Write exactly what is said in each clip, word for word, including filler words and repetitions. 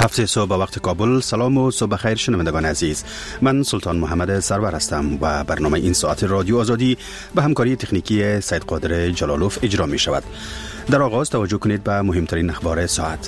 هفته صبح به وقت کابل. سلام و صبح خیر شنوندگان عزیز. من سلطان محمد سرور هستم و برنامه این ساعت رادیو آزادی به همکاری تکنیکی سید قادر جلالوف اجرا می شود. در آغاز توجه کنید به مهمترین اخبار ساعت.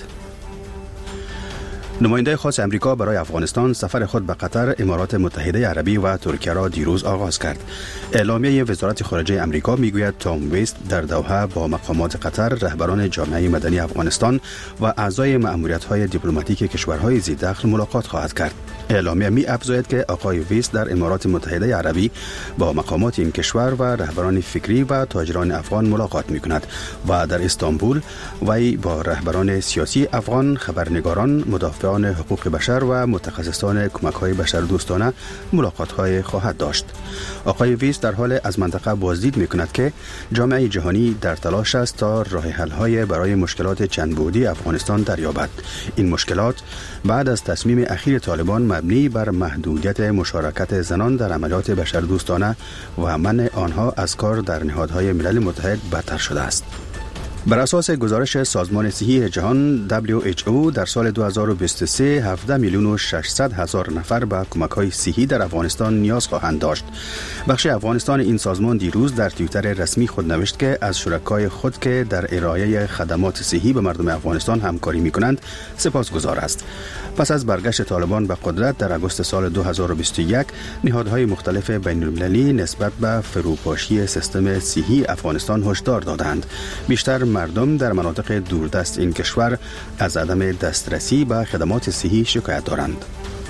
نماینده خاص امریکا برای افغانستان سفر خود به قطر، امارات متحده عربی و ترکیه را دیروز آغاز کرد. اعلامیه وزارت خارجه امریکا میگوید تام ویست در دوحه با مقامات قطر، رهبران جامعه مدنی افغانستان و اعضای مأموریت‌های دیپلماتیک کشورهای ذی‌دخل ملاقات خواهد کرد. اعلامیه می افزاید که آقای ویست در امارات متحده عربی با مقامات این کشور و رهبران فکری و تاجران افغان ملاقات می کند و در استانبول وی با رهبران سیاسی افغان، خبرنگاران، مدافعان حقوق بشر و متخصصان کمک‌های بشردوستانه ملاقات‌های خواهد داشت. آقای ویست در حال از منطقه بازدید می کند که جامعه جهانی در تلاش است تا راه حل‌های برای مشکلات چند بعدی افغانستان دریابد. این مشکلات بعد از تصمیم اخیر طالبان مبنی بر محدودیت مشارکت زنان در عملیات بشردوستانه و منع آنها از کار در نهادهای ملل متحد بدتر شده است. بر اساس گزارش سازمان صحی جهان دبلیو اچ او در سال دو هزار و بیست و سه هفده میلیون و ششصد هزار نفر به کمک‌های صحی در افغانستان نیاز خواهند داشت. بخش افغانستان این سازمان دیروز در توییتر رسمی خود نوشت که از شرکای خود که در ارائه خدمات صحی به مردم افغانستان همکاری می‌کنند سپاسگزار است. پس از برگشت طالبان به قدرت در اگوست سال دو هزار و بیست و یک، نهادهای مختلف بین‌المللی نسبت به فروپاشی سیستم صحی افغانستان هشدار دادند. بیشتر مردم در مناطق دوردست این کشور از عدم دسترسی به خدمات صحی شکایت دارند.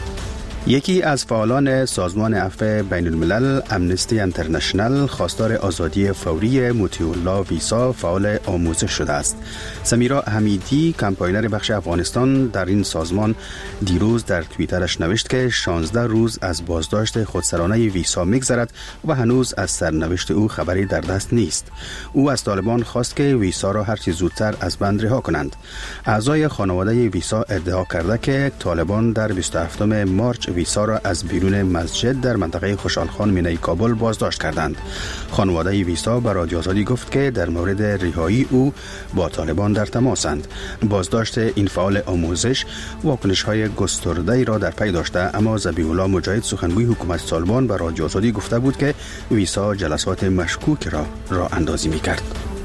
یکی از فعالان سازمان عفو بین الملل امنستی انترنشنل خواستار آزادی فوری مطیع الله ویسا فعال آموزش شده است. سمیرا حمیدی کمپاینر بخش افغانستان در این سازمان دیروز در توییترش نوشت که شانزده روز از بازداشت خودسرانه ویسا میگذرد و هنوز از سرنوشت او خبری در دست نیست. او از طالبان خواست که ویسا را هرچی زودتر از بند رها کنند. اعضای خانواده ویسا ادعا کرده که طالبان در بیست و هفتم مارچ ویسا را از بیرون مسجد در منطقه خوشحالخان مینای کابل بازداشت کردند. خانواده ویسا به رادیو آزادی گفت که در مورد رهایی او با طالبان در تماسند. بازداشت این فعال آموزش واکنش‌های گسترده‌ای را در پی داشته، اما ذبیح الله مجاهد سخنگوی حکومت طالبان به رادیو آزادی گفته بود که ویسا جلسات مشکوک را راه اندازی می‌کرد.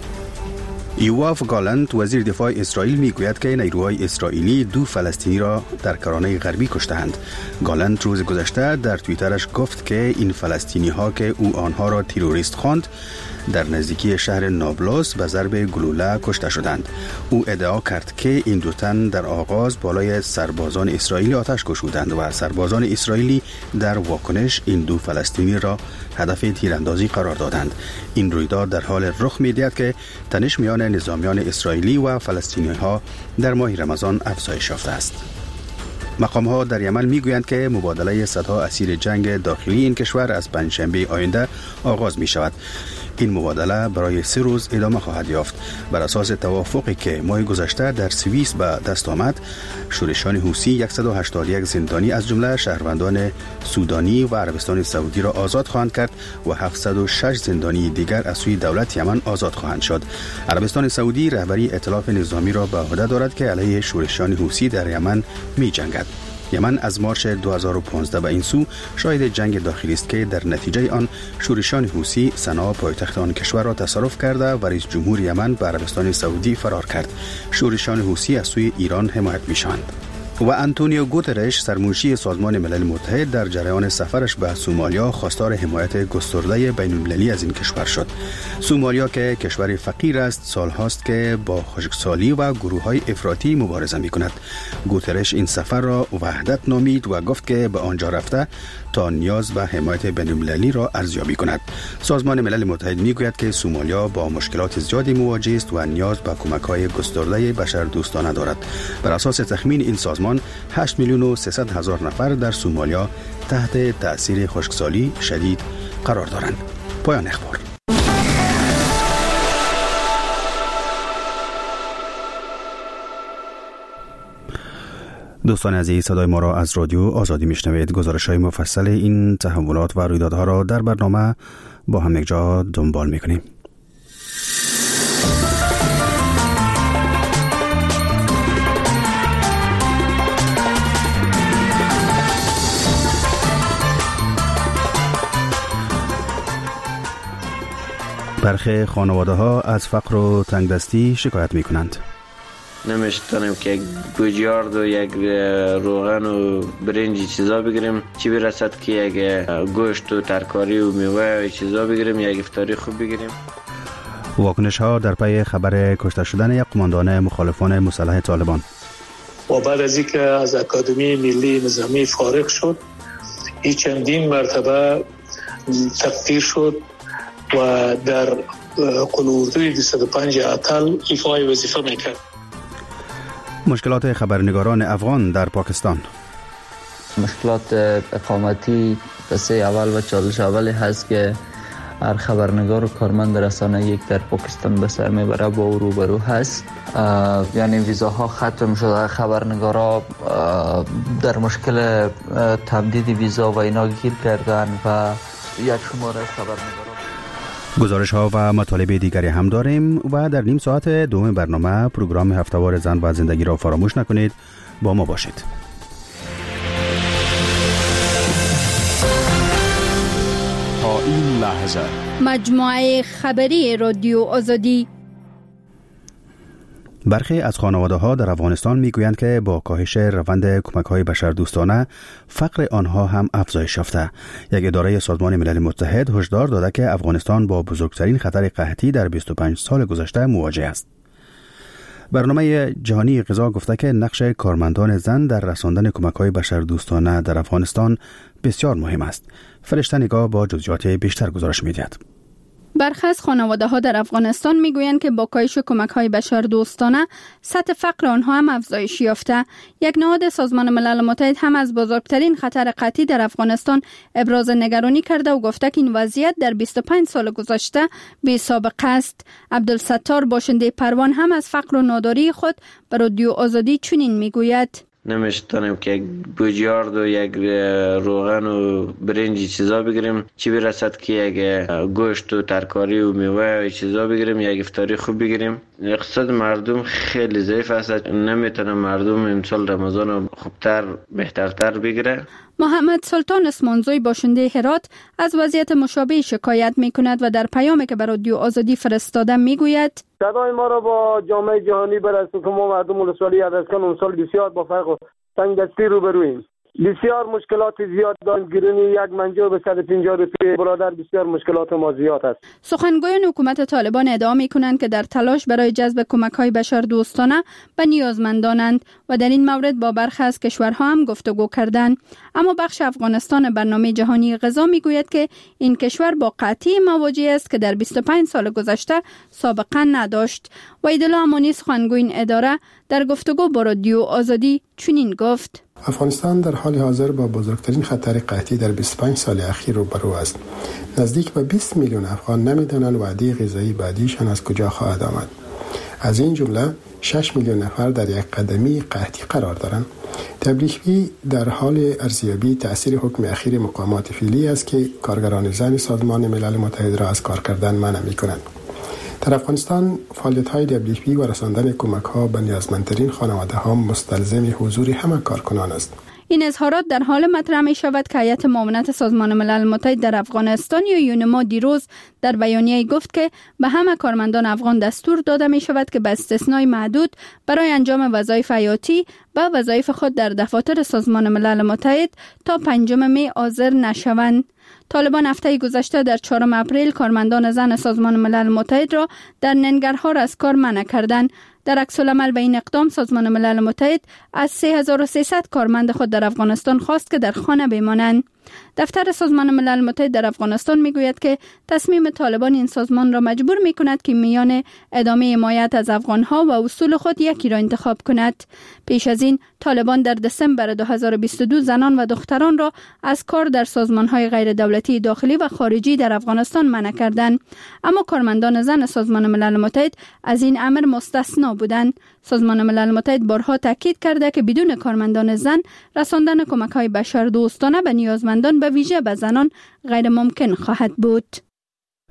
یواف گالنت وزیر دفاع اسرائیل میگوید که نیروهای اسرائیلی دو فلسطینی را در کرانه غربی کشته‌اند. گالنت روز گذشته در توییترش گفت که این فلسطینی ها که او آنها را تروریست خواند در نزدیکی شهر نابلس به ضرب گلوله کشته شدند. او ادعا کرد که این دو تن در آغاز بالای سربازان اسرائیلی آتش گشودند و سربازان اسرائیلی در واکنش این دو فلسطینی را هدف تیراندازی قرار دادند. این رویداد در حال رخ می‌دهد که تنش میان نظامیان اسرائیلی و فلسطینی ها در ماه رمضان افزایش یافته است. مقام ها در یمن میگویند که مبادله صدها اسیر جنگ داخلی این کشور از پنجشنبه آینده آغاز می شود. این مبادله برای سه روز ادامه خواهد یافت. بر اساس توافقی که ماه گذشته در سوئیس به دست آمد، شورشیان حوثی صد و هشتاد و یک زندانی از جمله شهروندان سودانی و عربستان سعودی را آزاد خواهند کرد و هفتصد و شش زندانی دیگر از سوی دولت یمن آزاد خواهند شد. عربستان سعودی رهبری ائتلاف نظامی را به عهده دارد که علیه شورشیان حوثی در یمن می جنگد. یمن از مارچ دو هزار و پانزده به این سو شاهد جنگ داخلی است که در نتیجه آن شورشیان حوثی صنعا پایتخت آن کشور را تصرف کرده و رئیس جمهور یمن به عربستان سعودی فرار کرد. شورشیان حوثی از سوی ایران حمایت می‌شوند. و آنتونیو گوترش سرمنشی سازمان ملل متحد در جریان سفرش به سومالیا خواستار حمایت گسترده بین‌المللی از این کشور شد. سومالیا که کشور فقیر است سالهاست که با خشکسالی و گروه‌های افراطی مبارزه می‌کند. گوترش این سفر را وحدت نامید و گفت که به آنجا رفته تا نیاز به حمایت بین‌المللی را ارزیابی کند. سازمان ملل متحد میگوید که سومالیا با مشکلات زیادی مواجه است و نیاز به کمک‌های گسترده بشردوستانه دارد. بر اساس تخمین این سازمان هشت میلیون و سیصد هزار نفر در سومالیا تحت تأثیر خشکسالی شدید قرار دارند. پایان اخبار. دوستان عزیز، صدای ما را از رادیو آزادی میشنوید. گزارش‌های مفصل این تحولات و رویدادها را در برنامه با هم یک جا دنبال می‌کنیم. برخی خانواده ها از فقر و تنگدستی شکایت می کنند. نمیشتونیم که یک گوجیارد و یک روغن و برنج چیزا بگیریم، چی برسد که یک گوشت و ترکاری و میوه و چیزا بگیریم، یک افطاری خوب بگیریم. واکنش ها در پی خبر کشته شدن یک قماندان مخالفان مسلح طالبان. و بعد از اینکه از اکادمی ملی نظامی فارغ شد، این چندین مرتبه تقدیر شد و در قلوردوی دویست و پنج اتل ایفای وظیفه میکرد. مشکلات خبرنگاران افغان در پاکستان. مشکلات اقامتی قصه اول و چالش اولی هست که هر خبرنگار و کارمند رسانه یک در پاکستان به سر میبره با او روبرو هست. یعنی ویزاها ختم شده، خبرنگارا در مشکل تمدید ویزا و اینا گیر کردن و یک شماره خبرنگارا. گزارش ها و مطالب دیگری هم داریم و در نیم ساعت دوم برنامه پروگرام هفته‌وار زن و زندگی را فراموش نکنید، با ما باشید. تا این لحظه مجموعه خبری رادیو آزادی. برخی از خانواده ها در افغانستان میگویند که با کاهش روند کمک های بشردوستانه فقر آنها هم افزایش یافته. یک اداره سازمان ملل متحد هشدار داده که افغانستان با بزرگترین خطر قحطی در بیست و پنج سال گذشته مواجه است. برنامه جهانی غذا گفته که نقش کارمندان زن در رساندن کمک های بشردوستانه در افغانستان بسیار مهم است. فرشته نگاه با جزئیات بیشتر گزارش می‌دهد. برخی از خانواده‌ها در افغانستان میگویند که با کاهش کمک‌های بشردوستانه سطح فقر آنها هم افزایش یافته. یک نهاد سازمان ملل متحد هم از بزرگترین خطر قحطی در افغانستان ابراز نگرانی کرده و گفته که این وضعیت در بیست و پنج سال گذشته بی سابقه است. عبدالستار باشنده پروان هم از فقر و ناداری خود به رادیو آزادی چنین میگوید: نمیشتونیم که یک گوجیارد و یک روغن و برنج چیزا بگیریم، چی برسد که یک گوشت و ترکاری و میوه و چیزا بگیریم، یک افطاری خوب بگیریم. اقتصاد مردم خیلی ضعیف است، نمیتونه مردم امسال رمضان خوبتر بهترتر بگیره. محمد سلطان اسمانزوی باشنده هرات از وضعیت مشابه شکایت میکند و در پیامی که به رادیو آزادی فرستاده میگوید: صدای ما را با جامعه جهانی برسانید که ما مردم ولسوالی ادرسکن امسال بسیار با فقر و تنگدستی روبرویم. بسیار مشکلات زیاد داریم. گرونی یک منجو به صد و پنجاه روپیه برادر، بسیار مشکلات ما زیاد است. سخنگویان حکومت طالبان ادعا می‌کنند که در تلاش برای جذب کمک‌های بشردوستانه به نیازمندانند و در این مورد با برخی از کشورها هم گفتگو کردند. اما بخش افغانستان برنامه جهانی غذا میگوید که این کشور با قحطی مواجه است که در بیست و پنج سال گذشته سابقه نداشت. وحیدالله امانی سخنگوی این اداره در گفتگو با رادیو آزادی چنین گفت: افغانستان در حال حاضر با بزرگترین خطر قحطی در بیست و پنج سال اخیر روبرو است. نزدیک به بیست میلیون افغان نمیدانند وعده غذایی بعدیشان از کجا خواهد آمد. از این جمله شش میلیون نفر در یک قدمی قحطی قرار دارند. دبلیو اچ او در حال ارزیابی تأثیر حکم اخیر مقامات فعلی است که کارگران زن سازمان ملل متحد را از کار کردن منع می‌کنند. در افغانستان فعالیت‌های دبلیو اچ او و رساندن کمک‌ها به نیازمندترین خانواده‌ها مستلزم حضور همه کارکنان است. این اظهارات در حال مطرح می شود که هیئت معاونت سازمان ملل متحد در افغانستان یا یونما دیروز در بیانیه گفت که به همه کارمندان افغان دستور داده می شود که به استثنای محدود برای انجام وظایف حیاتی به وظایف خود در دفاتر سازمان ملل متحد تا پنجم می حاضر نشوند. طالبان هفته گذشته در چهارم اپریل کارمندان زن سازمان ملل متحد را در ننگرهار از کار منع کردند. در عکس العمل به این اقدام سازمان ملل متحد از سه هزار و سیصد کارمند خود در افغانستان خواست که در خانه بمانند. دفتر سازمان ملل متحد در افغانستان میگوید که تصمیم طالبان این سازمان را مجبور میکند که میان ادامه حمایت از افغانها و اصول خود یکی را انتخاب کند. پیش از این طالبان در دسامبر دو هزار و بیست و دو زنان و دختران را از کار در سازمانهای غیر دولتی داخلی و خارجی در افغانستان منع کردند، اما کارمندان زن سازمان ملل متحد از این امر مستثنا بودند. سازمان ملل متحد بارها تاکید کرده که بدون کارمندان زن رساندن کمک‌های بشردوستانه به نیازمندان به ویژه به زنان غیر ممکن خواهد بود.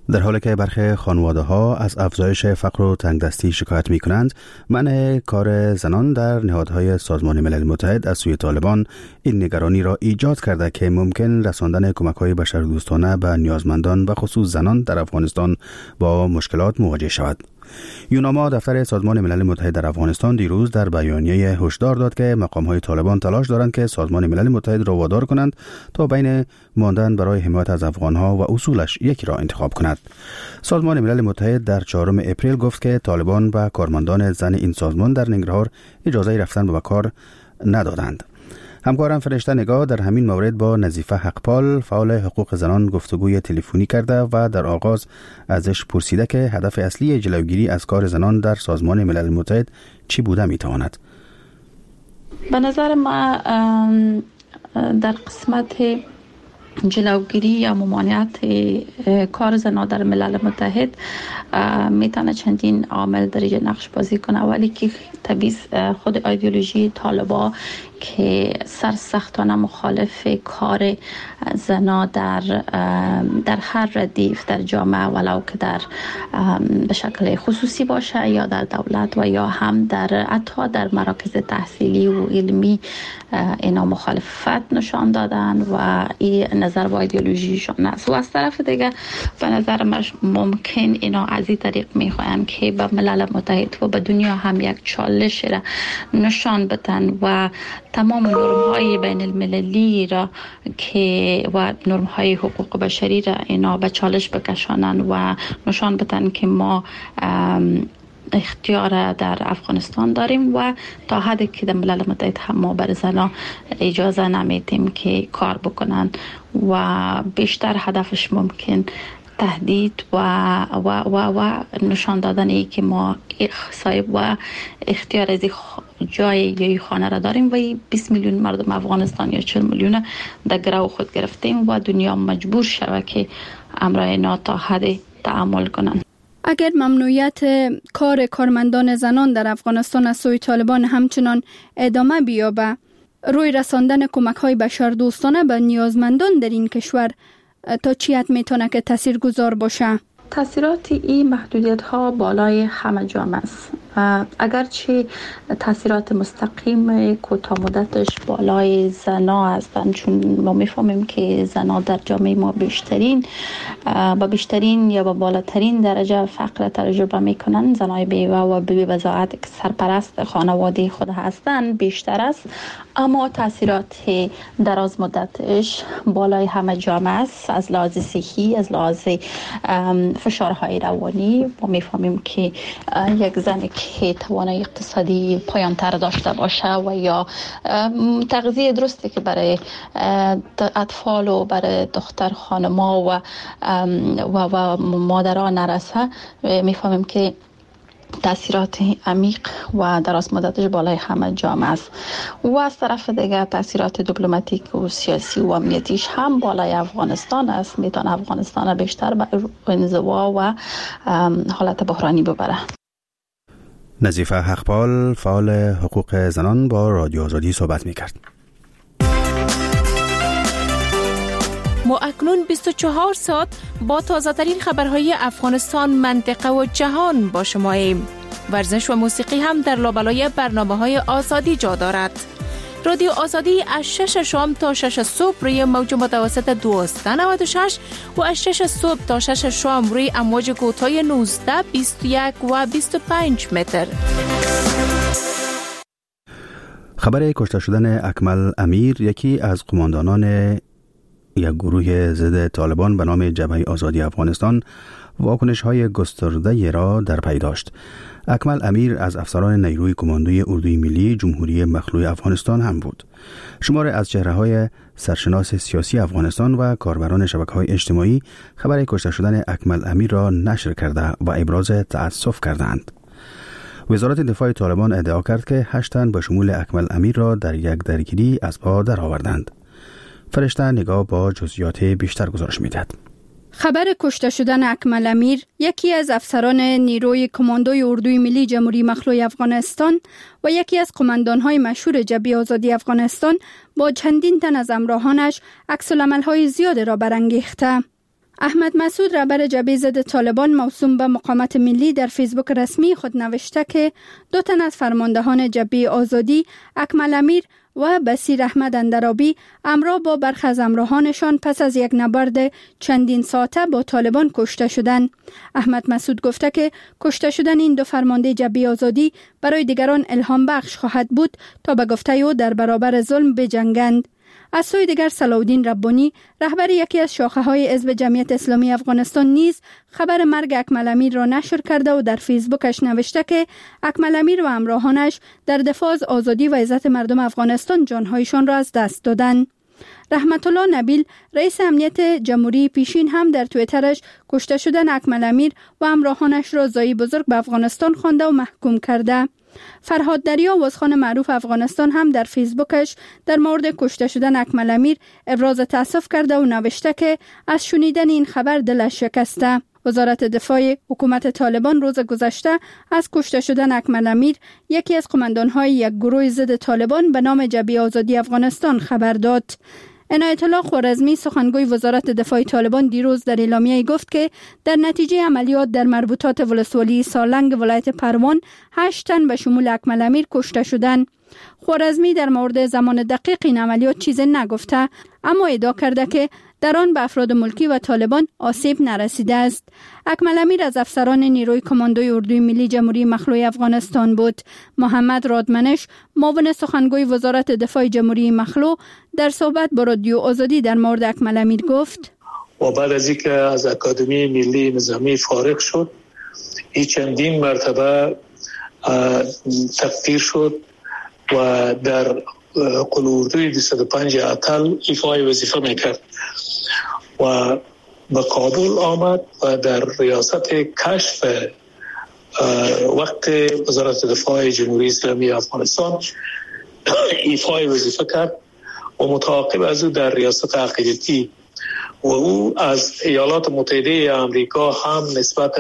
در حالی که برخی خانواده ها از افزایش فقر و تنگدستی شکایت می کنند، منع کار زنان در نهادهای سازمان ملل متحد از سوی طالبان این نگرانی را ایجاد کرده که ممکن رساندن کمک‌های بشردوستانه به نیازمندان و خصوص زنان در افغانستان با مشکلات مواجه شود. یوناما دفتر سازمان ملل متحد در افغانستان دیروز در بیانیه هشدار داد که مقام‌های طالبان تلاش دارند که سازمان ملل متحد را وادار کنند تا بین ماندن برای حمایت از افغان‌ها و اصولش یکی را انتخاب کند. سازمان ملل متحد در چهارم اپریل گفت که طالبان و کارمندان زن این سازمان در ننگرهار اجازه رفتن به کار ندادند. همکارم فرشته نگاه در همین مورد با نظیفه حقپال فعال حقوق زنان گفتگوی تلفنی کرده و در آغاز ازش پرسیده که هدف اصلی جلوگیری از کار زنان در سازمان ملل متحد چی بوده میتواند؟ به نظر ما در قسمت جلوگیری یا ممانعت کار زنان در ملل متحد میتونه چندین عامل در نقش بازی کنه، ولی که طبیعی خود ایدئولوژی طالبان که سرسختانه مخالف کار زنا در در هر ردیف در جامعه، ولو که در به شکل خصوصی باشه یا در دولت و یا هم در حتی در مراکز تحصیلی و علمی، اینا مخالفت نشان دادن و این نظر و ایدئولوژیشون است. و از طرف دیگه به نظر من ممکن اینا از این طریق میخواین که به ملل متحد و به دنیا هم یک چالش را نشان بدن و تمام نرم‌های بین المللی را که و نرم‌های حقوق بشری را اینا به چالش بکشانن و نشان بدن که ما اختیار در افغانستان داریم و تا حدی که در ملل متحد هم ما بر زنان اجازه نمیدیم که کار بکنن و بیشتر هدفش ممکن تهدید و و و و نشان دادن ای که ما صاحب و اختیار از جای یا خانه را داریم و بیست میلیون مردم افغانستان یا چهل میلیون در گرو خود گرفتیم و دنیا مجبور شود که امر اینا تا حد تعامل کنند. اگر ممنوعیت کار کارمندان زنان در افغانستان از سوی طالبان همچنان ادامه بیابه، روی رساندن کمک‌های بشردوستانه به نیازمندان در این کشور تا چی حد میتونه که تاثیرگذار باشه؟ تاثیرات این محدودیت ها بالای همه جامعه است. اگرچه تاثیرات مستقیم کوتاه مدتش بالای زنا هستند، چون ما میفهمیم که زنا در جامعه ما بیشترین با بیشترین یا با بالاترین درجه فقر تجربه میکنن. زنای بیوه و بی وضاحت که سرپرست خانواده خود هستند بیشتر است، اما تاثیرات دراز مدتش بالای همه جامعه است. از لحاظ صحی، از لحاظ فشارهای روانی ما میفهمیم که یک زن که توانایی اقتصادی پایان‌تر داشته باشه و یا تغذیه درستی که برای اطفال و برای دختر خانما و و, و مادران نرسه، میفهمیم که تاثیرات عمیق و دراز مدتش بالای همه جامعه است. و از طرف دیگه تاثیرات دیپلماتیک و سیاسی و امنیتیش هم بالای افغانستان است. میتونه افغانستان بیشتر به انزوا و حالت بحرانی ببره. نظیفه حقپال فعال حقوق زنان با رادیو آزادی صحبت میکرد. ما اکنون بیست و چهار ساعت با تازه ترین خبرهای افغانستان، منطقه و جهان با شماییم. ورزش و موسیقی هم در لابلای برنامه‌های آزادی جا دارد. رادیو آزادی از شش شام تا شش صبح روی موج متوسط دویست و نود و شش و از شش صبح تا شش شام روی امواج کوتاه نوزده، بیست و یک و بیست و پنج متر. خبر کشته شدن اکمل امیر، یکی از قماندانان یک گروه ضد طالبان به نام جبهه آزادی افغانستان، واکنش‌های گسترده را در پی داشت. اکمل امیر از افسران نیروی کماندوی اردوی ملی جمهوری مخلوع افغانستان هم بود. شماری از چهره‌های سرشناس سیاسی افغانستان و کاربران شبکه‌های اجتماعی خبر کشته شدن اکمل امیر را نشر کرده و ابراز تأسف کردند. وزارت دفاع طالبان ادعا کرد که هشت تن به شمول اکمل امیر را در یک درگیری از پا درآوردند. فرشته نگاه با جزئیات بیشتر گزارش می‌دهد. خبر کشته شدن اکمل امیر، یکی از افسران نیروی کماندوی اردوی ملی جمهوری مخلوع افغانستان و یکی از قماندان‌های مشهور جبهه آزادی افغانستان، با چندین تن از همراهانش عکس‌العمل‌های زیاد را برانگیخته. احمد مسعود رهبر جبهه ضد طالبان موسوم به مقاومت ملی در فیسبوک رسمی خود نوشته که دو تن از فرماندهان جبهه آزادی، اکمل امیر و بصیر احمد اندرابی، همراه با برخی از همراهانشان پس از یک نبرد چندین ساعته با طالبان کشته شدند. احمد مسعود گفته که کشته شدن این دو فرمانده جبهه آزادی برای دیگران الهام بخش خواهد بود تا به گفته او در برابر ظلم بجنگند. از سوی دیگر صلاح‌الدین ربانی رهبر یکی از شاخه‌های حزب جمعیت اسلامی افغانستان نیز خبر مرگ اکمل امیر را نشر کرده و در فیسبوکش نوشته که اکمل امیر و همراهانش در دفاع از آزادی و عزت مردم افغانستان جانهایشان را از دست دادند. رحمت الله نبیل رئیس امنیت جمهوری پیشین هم در توییترش کشته شدن اکمل امیر و همراهانش را زایی بزرگ به افغانستان خوانده و محکوم کرده. فرهاد دریا وزخوان معروف افغانستان هم در فیسبوکش در مورد کشته شدن اکمل امیر ابراز تأسف کرده و نوشته که از شنیدن این خبر دلش شکسته. وزارت دفاع حکومت طالبان روز گذشته از کشته شدن اکمل امیر، یکی از قماندان‌های یک گروه ضد طالبان به نام جبهه آزادی افغانستان، خبر داد. عنایت الله خوارزمی سخنگوی وزارت دفاع طالبان دیروز در اعلامیه گفت که در نتیجه عملیات در مربوطات ولسوالی سالنگ ولایت پروان هشت تن به شمول اکمل امیر کشته شدند. خوارزمی در مورد زمان دقیق این عملیات چیزی نگفته، اما ادعا کرده که در آن به افراد ملکی و طالبان آسیب نرسیده است. اکمل امیر از افسران نیروی کماندوی اردوی ملی جمهوری مخلوع افغانستان بود. محمد رادمنش معاون سخنگوی وزارت دفاع جمهوری مخلوع در صحبت با رادیو آزادی در مورد اکمل امیر گفت: و بعد از اینکه از اکادمی ملی نظامی فارغ شد، این چندین مرتبه تقدیر شد و در قلوع اردوی دویست و پنج اتل ایفای وظیفه میکرد و به کابل آمد و در ریاست کشف وقت وزارت دفاع جمهوری اسلامی افغانستان ایفای وظیفه کرد و متعاقب از او در ریاست عقیدتی و او از ایالات متحده آمریکا هم نسبت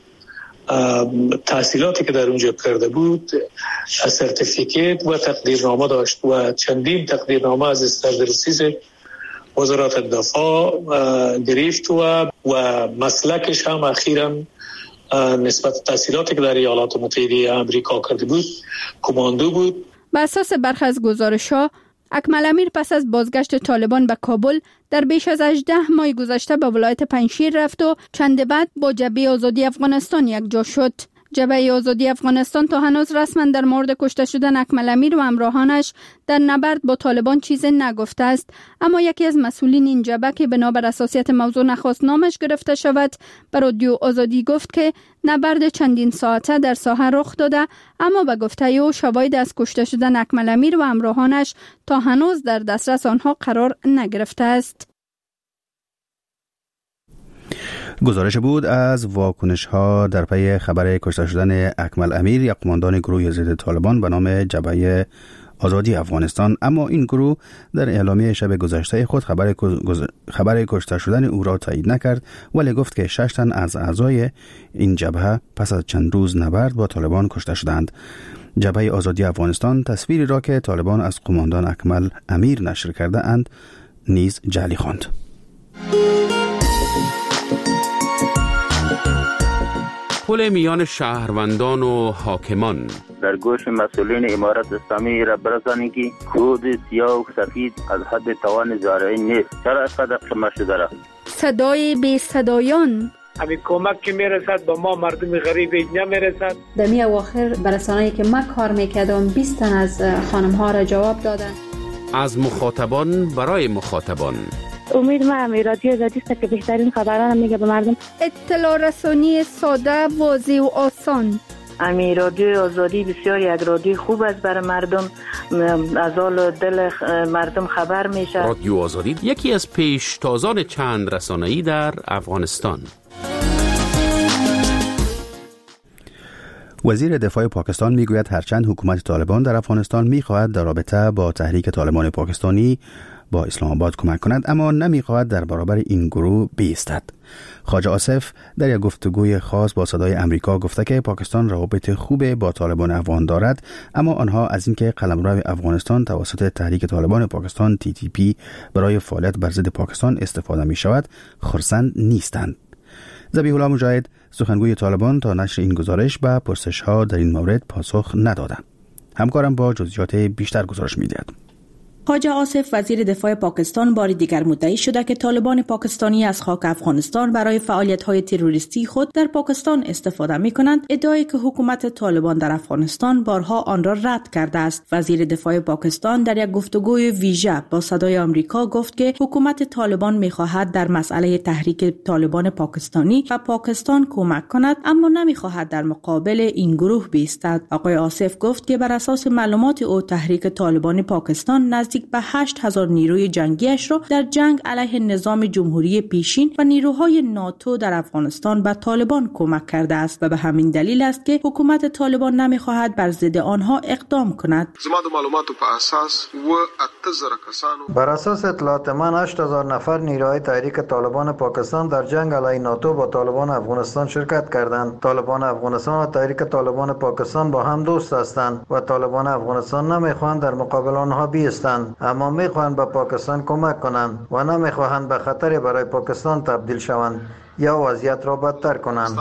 تحصیلاتی که در اونجا کرده بود سرتیفیکیت و تقدیرنامه داشت و چندین تقدیرنامه از استانداردیز وزارت دفاع گرفت و و مسلکش هم اخیراً نسبت تحصیلاتی که در ایالات متحده آمریکا کرده بود کماندو بود. بر اساس برخی از گزارش‌ها اکمل امیر پس از بازگشت طالبان به کابل در بیش از هجده ماه گذشته به ولایت پنجشیر رفت و چند بعد با جبهه آزادی افغانستان یکجا شد. جبهه آزادی افغانستان تا هنوز رسما در مورد کشته شدن اکمل امیر و همراهانش در نبرد با طالبان چیزی نگفته است، اما یکی از مسئولین این جبهه که بنابر اساسیت موضوع نخواست نامش گرفته شود به رادیو آزادی گفت که نبرد چندین ساعته در ساحه رخ داده، اما به گفته او شواهد از کشته شدن اکمل امیر و همراهانش تا هنوز در دسترس آنها قرار نگرفته است. گزارش بود از واکنش ها در پی خبر کشته شدن اکمل امیر، یک قماندان گروه ضد طالبان به نام جبهه آزادی افغانستان. اما این گروه در اعلامیه شب گذشته خود خبر خبر کشته شدن او را تایید نکرد، ولی گفت که شش تن از اعضای این جبهه پس از چند روز نبرد با طالبان کشته شدند. جبهه آزادی افغانستان تصویری را که طالبان از قماندان اکمل امیر نشر کرده اند نیز جعلی خواند. پل میان شهروندان و حاکمان در گوش مسئولین امارت اسلامی را برسانید که کود سیاه و سفید از حد توان زارعی نیست. چرا اسقدر شما شده را؟ صدای بی صدایان همین کمک که میرسد با ما مردم غریب اینجا میرسد. در می اواخر برسانه‌ای که من کار میکردم بیست تن از خانم ها را جواب دادن. از مخاطبان برای مخاطبان. امید من رادیو آزادی است که بهترین خبران میگه به مردم. اطلاع رسانی ساده، واضح و آسان. امی رادیو آزادی بسیار یک رادیو خوب است برای مردم، از حال دل مردم خبر میشه. رادیو آزادی یکی از پیشتازان چند رسانه‌ای در افغانستان. وزیر دفاع پاکستان میگوید هرچند حکومت طالبان در افغانستان میخواهد در رابطه با تحریک طالبان پاکستانی با اسلام آباد کمک کند، اما نمی‌خواهد در برابر این گروه بایستد. خواجه آصف در یک گفتگوی خاص با صدای امریکا گفته که پاکستان روابط خوب با طالبان افغان دارد، اما آنها از اینکه قلمرو افغانستان توسط تحریک طالبان پاکستان تی تی پی برای فعالیت بر ضد پاکستان استفاده می شود خرسند نیستند. ذبیح الله مجاهد سخنگوی طالبان تا نشر این گزارش به پرسش ها در این مورد پاسخ ندادند. همکارم با جزئیات بیشتر گزارش می‌دهد. خواجه آصف وزیر دفاع پاکستان بار دیگر مدعی شده که طالبان پاکستانی از خاک افغانستان برای فعالیت‌های تروریستی خود در پاکستان استفاده می‌کنند، ادعایی که حکومت طالبان در افغانستان بارها آن را رد کرده است. وزیر دفاع پاکستان در یک گفتگوی ویژه با صدای آمریکا گفت که حکومت طالبان می‌خواهد در مسئله تحریک طالبان پاکستانی و پاکستان کمک کند، اما نمی‌خواهد در مقابل این گروه بایستد. آقای آصف گفت که بر اساس معلومات او تحریک طالبان پاکستان نزدیک به هشت هزار نیروی جنگیش را در جنگ علیه نظام جمهوری پیشین و نیروهای ناتو در افغانستان به طالبان کمک کرده است و به همین دلیل است که حکومت طالبان نمیخواهد بر ضد آنها اقدام کند. بر اساس اطلاعات من هشت هزار نفر نیروهای تحریک طالبان پاکستان در جنگ علیه ناتو با طالبان افغانستان شرکت کردند. طالبان افغانستان و تحریک طالبان پاکستان با هم دوست هستند و طالبان افغانستان نمیخواهند در مقابل آنها بایستند، اما میخواهند به پاکستان کمک کنند و نمیخواهند به خطر برای پاکستان تبدیل شوند یا وضعیت را بدتر کنند.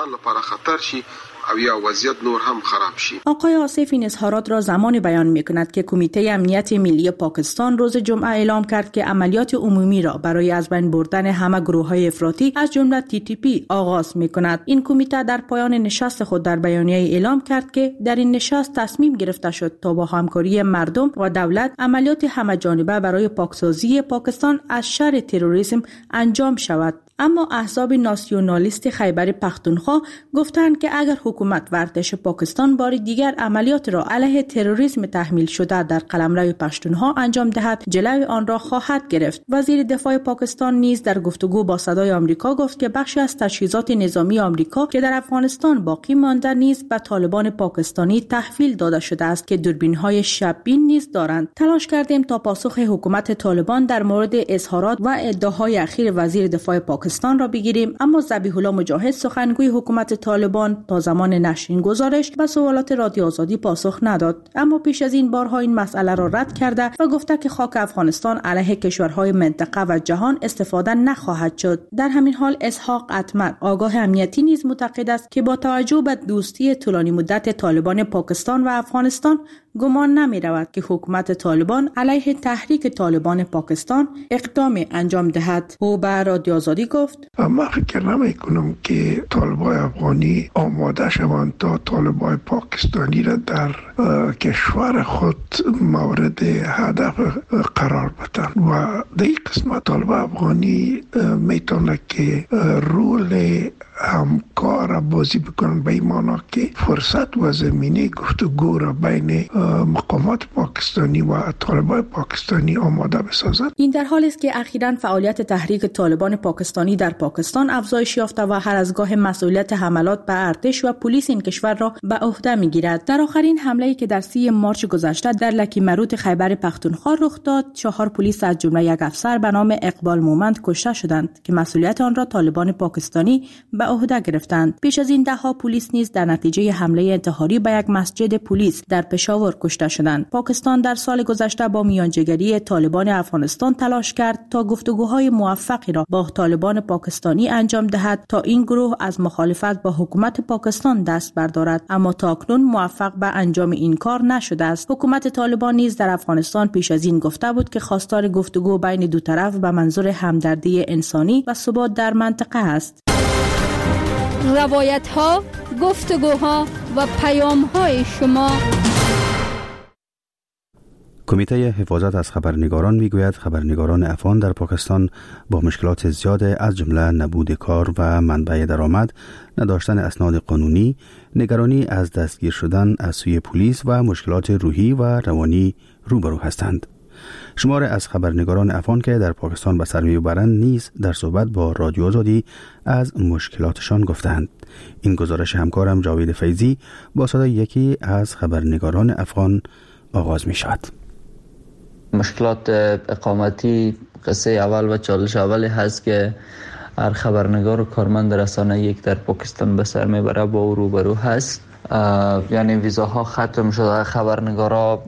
آقای آصف این اظهارات را زمان بیان می کند که کمیته امنیت ملی پاکستان روز جمعه اعلام کرد که عملیات عمومی را برای از بین بردن همه گروه‌های افراطی از جمله تی تی پی آغاز می کند. این کمیته در پایان نشست خود در بیانیه اعلام کرد که در این نشست تصمیم گرفته شد تا با همکاری مردم و دولت عملیات همه‌جانبه برای پاکسازی پاکستان از شر تروریسم انجام شود. اما احزاب ناسیونالیست خیبر پختونخوا گفتند که اگر حکومت و ارتش پاکستان بار دیگر عملیات را علیه تروریسم تحمیل شده در قلمرو پشتونها انجام دهد، جلوی آن را خواهد گرفت. وزیر دفاع پاکستان نیز در گفتگو با صدای آمریکا گفت که بخشی از تجهیزات نظامی آمریکا که در افغانستان باقی مانده نیز به طالبان پاکستانی تحویل داده شده است که دوربین‌های شب‌بین نیز دارند. تلاش کردیم تا پاسخ حکومت طالبان در مورد اظهارات و ادعاهای اخیر وزیر دفاع پاکستان را بگیریم، اما ذبیح الله مجاهد سخنگوی حکومت طالبان تا زمان نشر این گزارش به سوالات رادیو آزادی پاسخ نداد، اما پیش از این بارها این مسئله را رد کرده و گفته که خاک افغانستان علیه کشورهای منطقه و جهان استفاده نخواهد شد. در همین حال اسحاق اتمر آگاه امنیتی نیز معتقد است که با توجه به دوستی طولانی مدت طالبان پاکستان و افغانستان گمان نمی رود که حکومت طالبان علیه تحریک طالبان پاکستان اقدام انجام دهد. او به رادیو آزادی گفت: من فکر نمی کنم که طالبان افغانی آماده شوند تا طالبان پاکستانی را در کشور خود مورد هدف قرار بدن و در این قسمت طالبان افغانی میتونه که رول همکار بازی بکنن، به این معنا که فرصت و زمینه گفتگو را بین مقامات پاکستانی و طالبان پاکستانی آماده بسازد. این در حالی است که اخیراً فعالیت تحریک طالبان پاکستانی در پاکستان افزایش یافته و هر از گاه مسئولیت حملات به ارتش و پلیس این کشور را به عهده میگیرد. در آخرین حمله‌ای که در سی مارچ گذشته در لکی مروت خیبر پختونخوا رخ داد، چهار پلیس از جمله یک افسر به نام اقبال مومند کشته شدند که مسئولیت آن را طالبان پاکستانی به عهده گرفتند. پیش از این ده ها پلیس نیز در نتیجه حمله انتحاری به یک مسجد پلیس در پشاور کشته شدند. پاکستان در سال گذشته با میانجیگری طالبان افغانستان تلاش کرد تا گفتگوهای موفقی را با طالبان پاکستانی انجام دهد تا این گروه از مخالفت با حکومت پاکستان دست بردارد، اما تاکنون موفق به انجام این کار نشده است. حکومت طالبان نیز در افغانستان پیش از این گفته بود که خواستار گفتگو بین دو طرف به منظور همدردی انسانی و ثبات در منطقه است. روایت ها، گفتگوها و پیام های شما. کمیته حفاظت از خبرنگاران میگوید خبرنگاران افغان در پاکستان با مشکلات زیاد از جمله نبود کار و منبع درآمد، نداشتن اسناد قانونی، نگرانی از دستگیر شدن از سوی پلیس و مشکلات روحی و روانی روبرو هستند. شمار از خبرنگاران افغان که در پاکستان به سر میبرند نیز در صحبت با رادیو آزادی از مشکلاتشان گفتند. این گزارش همکارم جاوید فیضی با صدای یکی از خبرنگاران افغان آغاز می شود. مشکلات اقامتی قصه اول و چالش اولی هست که هر خبرنگار و کارمند رسانه یک در پاکستان به سر میبره با او روبرو هست. یعنی ویزاها ختم شده، خبرنگارا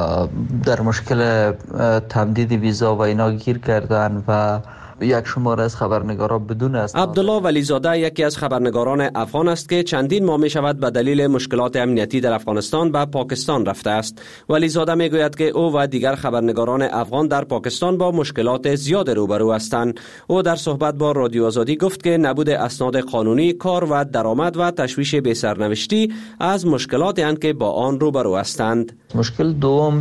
در مشکل تمدید ویزا و اینا گیر کردن و یک شماره از خبرنگارا بدون است. عبدالله ولیزاده یکی از خبرنگاران افغان است که چندین ماه می شود به دلیل مشکلات امنیتی در افغانستان به پاکستان رفته است. ولیزاده می گوید که او و دیگر خبرنگاران افغان در پاکستان با مشکلات زیاد روبرو هستند. او در صحبت با رادیو آزادی گفت که نبود اسناد قانونی، کار و درآمد و تشویش بی سرنوشتی از مشکلاتی اند که با آن روبرو هستند. مشکل دوم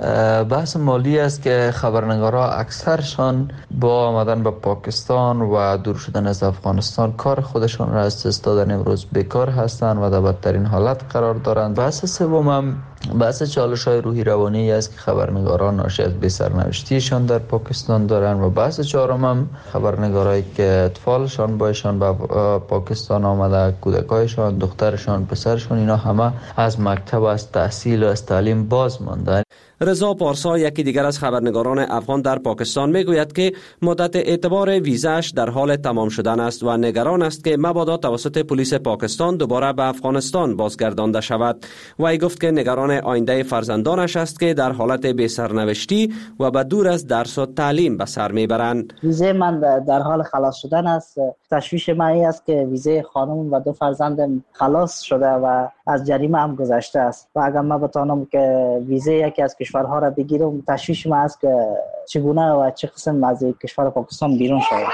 بحث مالی است که خبرنگارا اکثرشان با آمدن به پاکستان و دور شدن از افغانستان کار خودشان را از دست دادن امروز بیکار هستند و در بدترین حالت قرار دارند. بحث سوم هم بحث چالش‌های روحی روانی است که خبرنگاران ناشی از بی سرنوشتیشان در پاکستان دارند و بحث چهارم هم خبرنگارایی که اطفالشان بایشان به پاکستان آمده، کودکایشان، دخترشان، پسرشان، اینا همه از مکتب، از تحصیل و از تعلیم باز ماندن. رضا پارسا یکی دیگر از خبرنگاران افغان در پاکستان میگوید که مدت اعتبار ویزاش در حال تمام شدن است و نگران است که مبادا توسط پلیس پاکستان دوباره به افغانستان بازگردانده شود. وی گفت که نگران آینده فرزندانش است که در حالت بی سرنوشتی و به دور از درس و تعلیم به سر میبرند. ویزه من در حال خلاص شدن است. تشویش من این است که ویزه خانم و دو فرزندم خلاص شده و از جریمه هم گذشته است و اگر من بتانم که ویزه یکی از کشورها را بگیرم، تشویش من است که چگونه و چه قسم از کشور پاکستان بیرون شود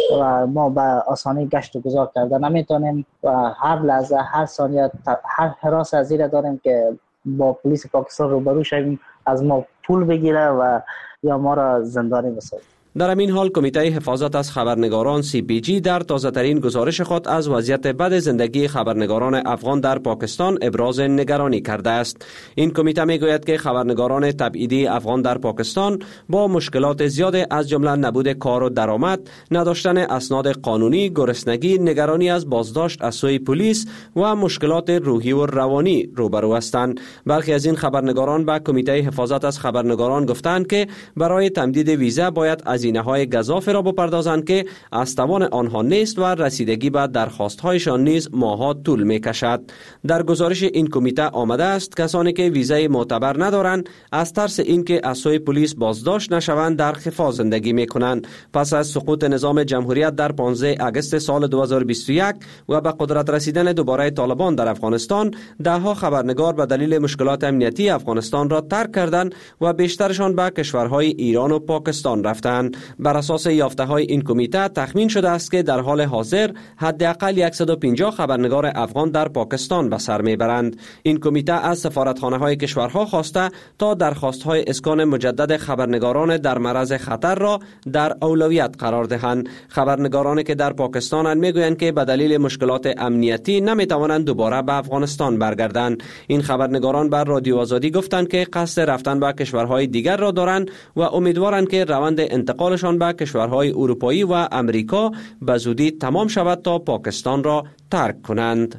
و ما به آسانی گشت و گذار کرده نمیتونیم و هر لحظه، هر ثانیه، هر حراس از زیر داریم که با پلیس پاکستان روبرو شویم، از ما پول بگیره و یا ما را زندانی بسازه. در همین حال کمیته حفاظت از خبرنگاران سی پی جی در تازه‌ترین گزارش خود از وضعیت بد زندگی خبرنگاران افغان در پاکستان ابراز نگرانی کرده است. این کمیته میگوید که خبرنگاران تبعیدی افغان در پاکستان با مشکلات زیاد از جمله نبود کار و درآمد، نداشتن اسناد قانونی، گرسنگی، نگرانی از بازداشت از سوی پلیس و مشکلات روحی و روانی روبرو هستند. برخی از این خبرنگاران به کمیته حفاظت از خبرنگاران گفتند که برای تمدید ویزا باید از هزینه‌های گزافه را بپردازند که از توان آنها نیست و رسیدگی به درخواست‌هایشان نیز ماه‌ها طول می‌کشد. در گزارش این کمیته آمده است کسانی که ویزای معتبر ندارند از ترس اینکه از سوی پلیس بازداشت نشوند در خفا زندگی می‌کنند. پس از سقوط نظام جمهوریت در پانزده آگوست سال دو هزار و بیست و یک و به قدرت رسیدن دوباره طالبان در افغانستان، ده‌ها خبرنگار به دلیل مشکلات امنیتی افغانستان را ترک کردند و بیشترشان به کشورهای ایران و پاکستان رفتند. بر اساس یافته‌های این کمیته تخمین شده است که در حال حاضر حداقل صد و پنجاه خبرنگار افغان در پاکستان به سر میبرند. این کمیته از سفارتخانه‌های کشورها خواسته تا درخواست‌های اسکان مجدد خبرنگاران در معرض خطر را در اولویت قرار دهند. خبرنگارانی که در پاکستان میگویند که به دلیل مشکلات امنیتی نمیتوانند دوباره به افغانستان برگردند. این خبرنگاران بر رادیو آزادی گفتند که قصد رفتن به کشورهای دیگر را دارند و امیدوارند که روند انتقالشان به کشورهای اروپایی و امریکا به زودی تمام شود تا پاکستان را ترک کنند.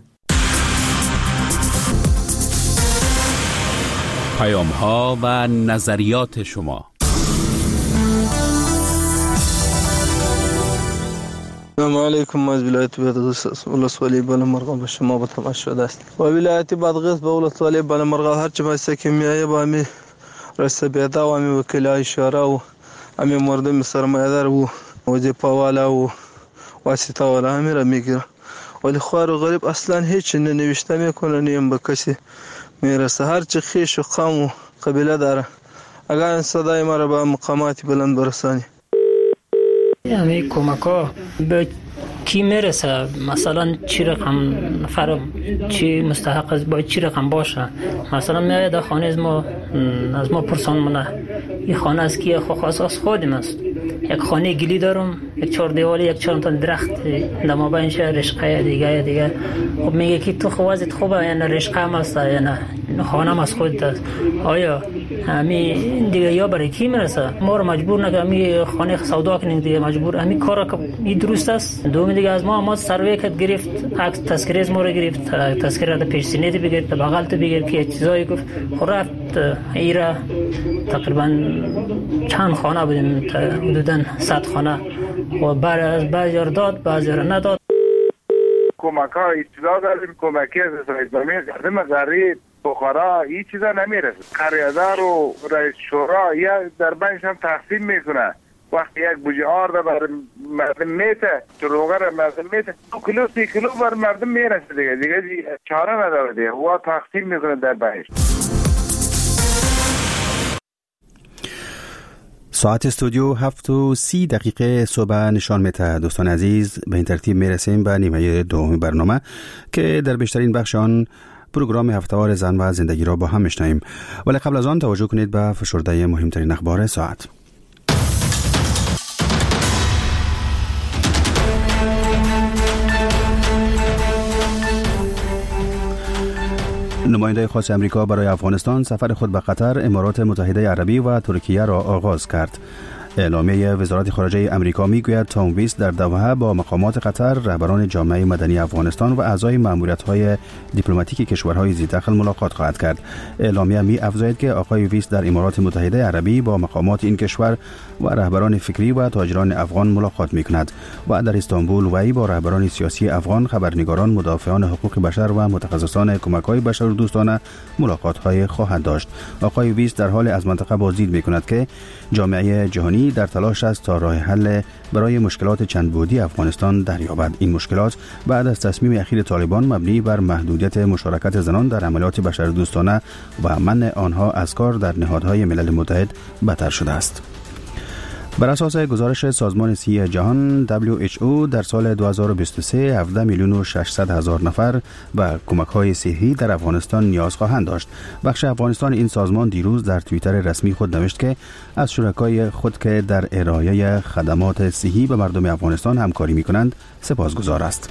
پیام ها و نظریات شما. السلام علیکم. از ولایت بادغیس ولسوالی بالامرغ به شما به تماس شده است. و ولایت بادغیس به ولسوالی بالامرغ هر چه باسه که میایه با می رسته بیدا و می وکیلای اشاره و امی مردم سرمایه‌دار و وظیفه والا و واسطه والا همه را میگیره، ولی خوار و غریب اصلا هیچ ننوشته میکنه، نیم به کسی میرسه. هر چی خیش و قوم و قبیله داره، اگر این صدای ما را به مقامات بلند برسانی. همه کمک‌ها به کی میرسه؟ مثلا چی رقم نفر چی مستحق است، باید چی رقم باشه؟ مثلا میاد در خانه از ما از ما پرسان منه این خانه از کیه؟ خو خاص از خودم است. یک خانه گلی دارم یک چهار دیوالی یک چهار تا درخت در مابینش رشقه دیگه دیگه خب میگه که تو خوازت خوبه یا نه رشقه هم است یا نه خانه هم از خودت است. آیا همین دیگه یا برای کی میرسه؟ ما رو مجبور نکنه همین خانه سودا کنیم دیگه، مجبور همین کار که این درست است. دوم دیگه از ما ما سروی کت گرفت، عکس تذکره از ما رو گرفت، تذکره رو پیش سینه بگیر، بغل تو بگیر که چیزایی گفت. خب رفت ایرا تقریبا چند خانه بودیم، حدوداً صد خانه و بعد از بعضی رو داد بعضی رو نداد. کمک ها اطلاع داریم، کمکی از اسرائیل زمین گردم غریب بخارا این چیزا نمیرسه. قریادار و رئیس شورا یا در بینش هم تقسیم میکنه. وقتی یک بوجه آرده بر مردم میته، چروغه را مردم میته، دو کیلو سی کیلو بر مردم میرسه دیگه دیگه چاره نداره دیگه، و تقسیم میکنه در بینش. ساعت استودیو هفت و سی دقیقه صبح نشان میده. دوستان عزیز، به این ترتیب میرسیم به نیمه دوم برنامه که در بیشترین بخش آن پروگرام هفته‌وار زن و زندگی را با هم میشنویم. ولی قبل از آن توجه کنید به فشرده مهمترین اخبار ساعت. نماینده خاص امریکا برای افغانستان سفر خود به قطر، امارات متحده عربی و ترکیه را آغاز کرد. اعلامیه وزارت خارجه امریکا میگوید تام ویس در دوحه با مقامات قطر، رهبران جامعه مدنی افغانستان و اعضای ماموریت‌های دیپلماتیک کشورهای ذی‌دخل ملاقات خواهد کرد. اعلامیه می افزاید که آقای ویس در امارات متحده عربی با مقامات این کشور و رهبران فکری و تاجران افغان ملاقات می‌کند و در استانبول وی با رهبران سیاسی افغان، خبرنگاران، مدافعان حقوق بشر و متخصصان کمک‌های بشردوستانه ملاقات‌های خواهد داشت. آقای ویس در حال از منطقه بازدید می‌کند که جامعه جهانی در تلاش است تا راه حل برای مشکلات چند بعدی افغانستان دریابد. این مشکلات بعد از تصمیم اخیر طالبان مبنی بر محدودیت مشارکت زنان در عملیات بشردوستانه و منع آنها از کار در نهادهای ملل متحد بدتر شده است. بر اساس گزارش سازمان صحی جهان دبلیو اچ او در سال دو هزار و بیست و سه هفده میلیون و ششصد هزار نفر به کمک‌های صحی در افغانستان نیاز خواهند داشت. بخش افغانستان این سازمان دیروز در توییتر رسمی خود نوشت که از شرکای خود که در ارائه خدمات صحی به مردم افغانستان همکاری می‌کنند سپاسگزار است.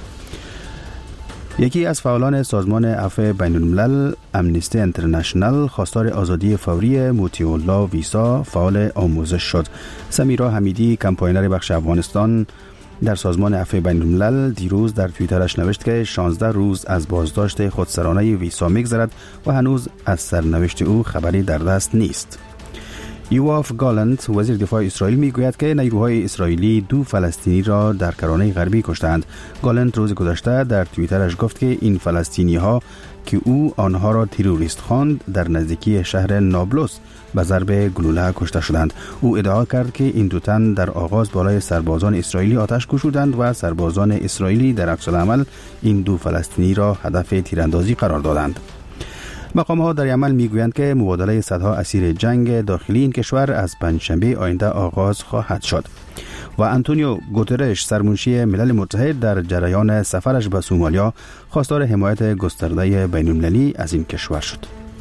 یکی از فعالان سازمان عفو بین الملل امنیستی انترنشنال خواستار آزادی فوری موتی الله ویسا فعال آموزش شد. سمیرا حمیدی کمپاینر بخش افغانستان در سازمان عفو بین الملل دیروز در توییترش نوشت که شانزده روز از بازداشت خودسرانه ویسا می‌گذرد و هنوز از سرنوشت او خبری در دست نیست. یواف گالنت وزیر دفاع اسرائیل میگوید که نیروهای اسرائیلی دو فلسطینی را در کرانه غربی کشتند. گالنت روز گذشته در توییترش گفت که این فلسطینی ها که او آنها را تروریست خواند در نزدیکی شهر نابلس به ضرب گلوله کشته شدند. او ادعا کرد که این دو تن در آغاز بالای سربازان اسرائیلی آتش گشودند و سربازان اسرائیلی در عکس العمل این دو فلسطینی را هدف تیراندازی قرار دادند. مقام ها در یمن میگویند که مبادله صدها اسیر جنگ داخلی این کشور از پنجشنبه آینده آغاز خواهد شد. و آنتونیو گوترش سرمنشی ملل متحد در جریان سفرش به سومالیا خواستار حمایت گسترده بین المللی از این کشور شد.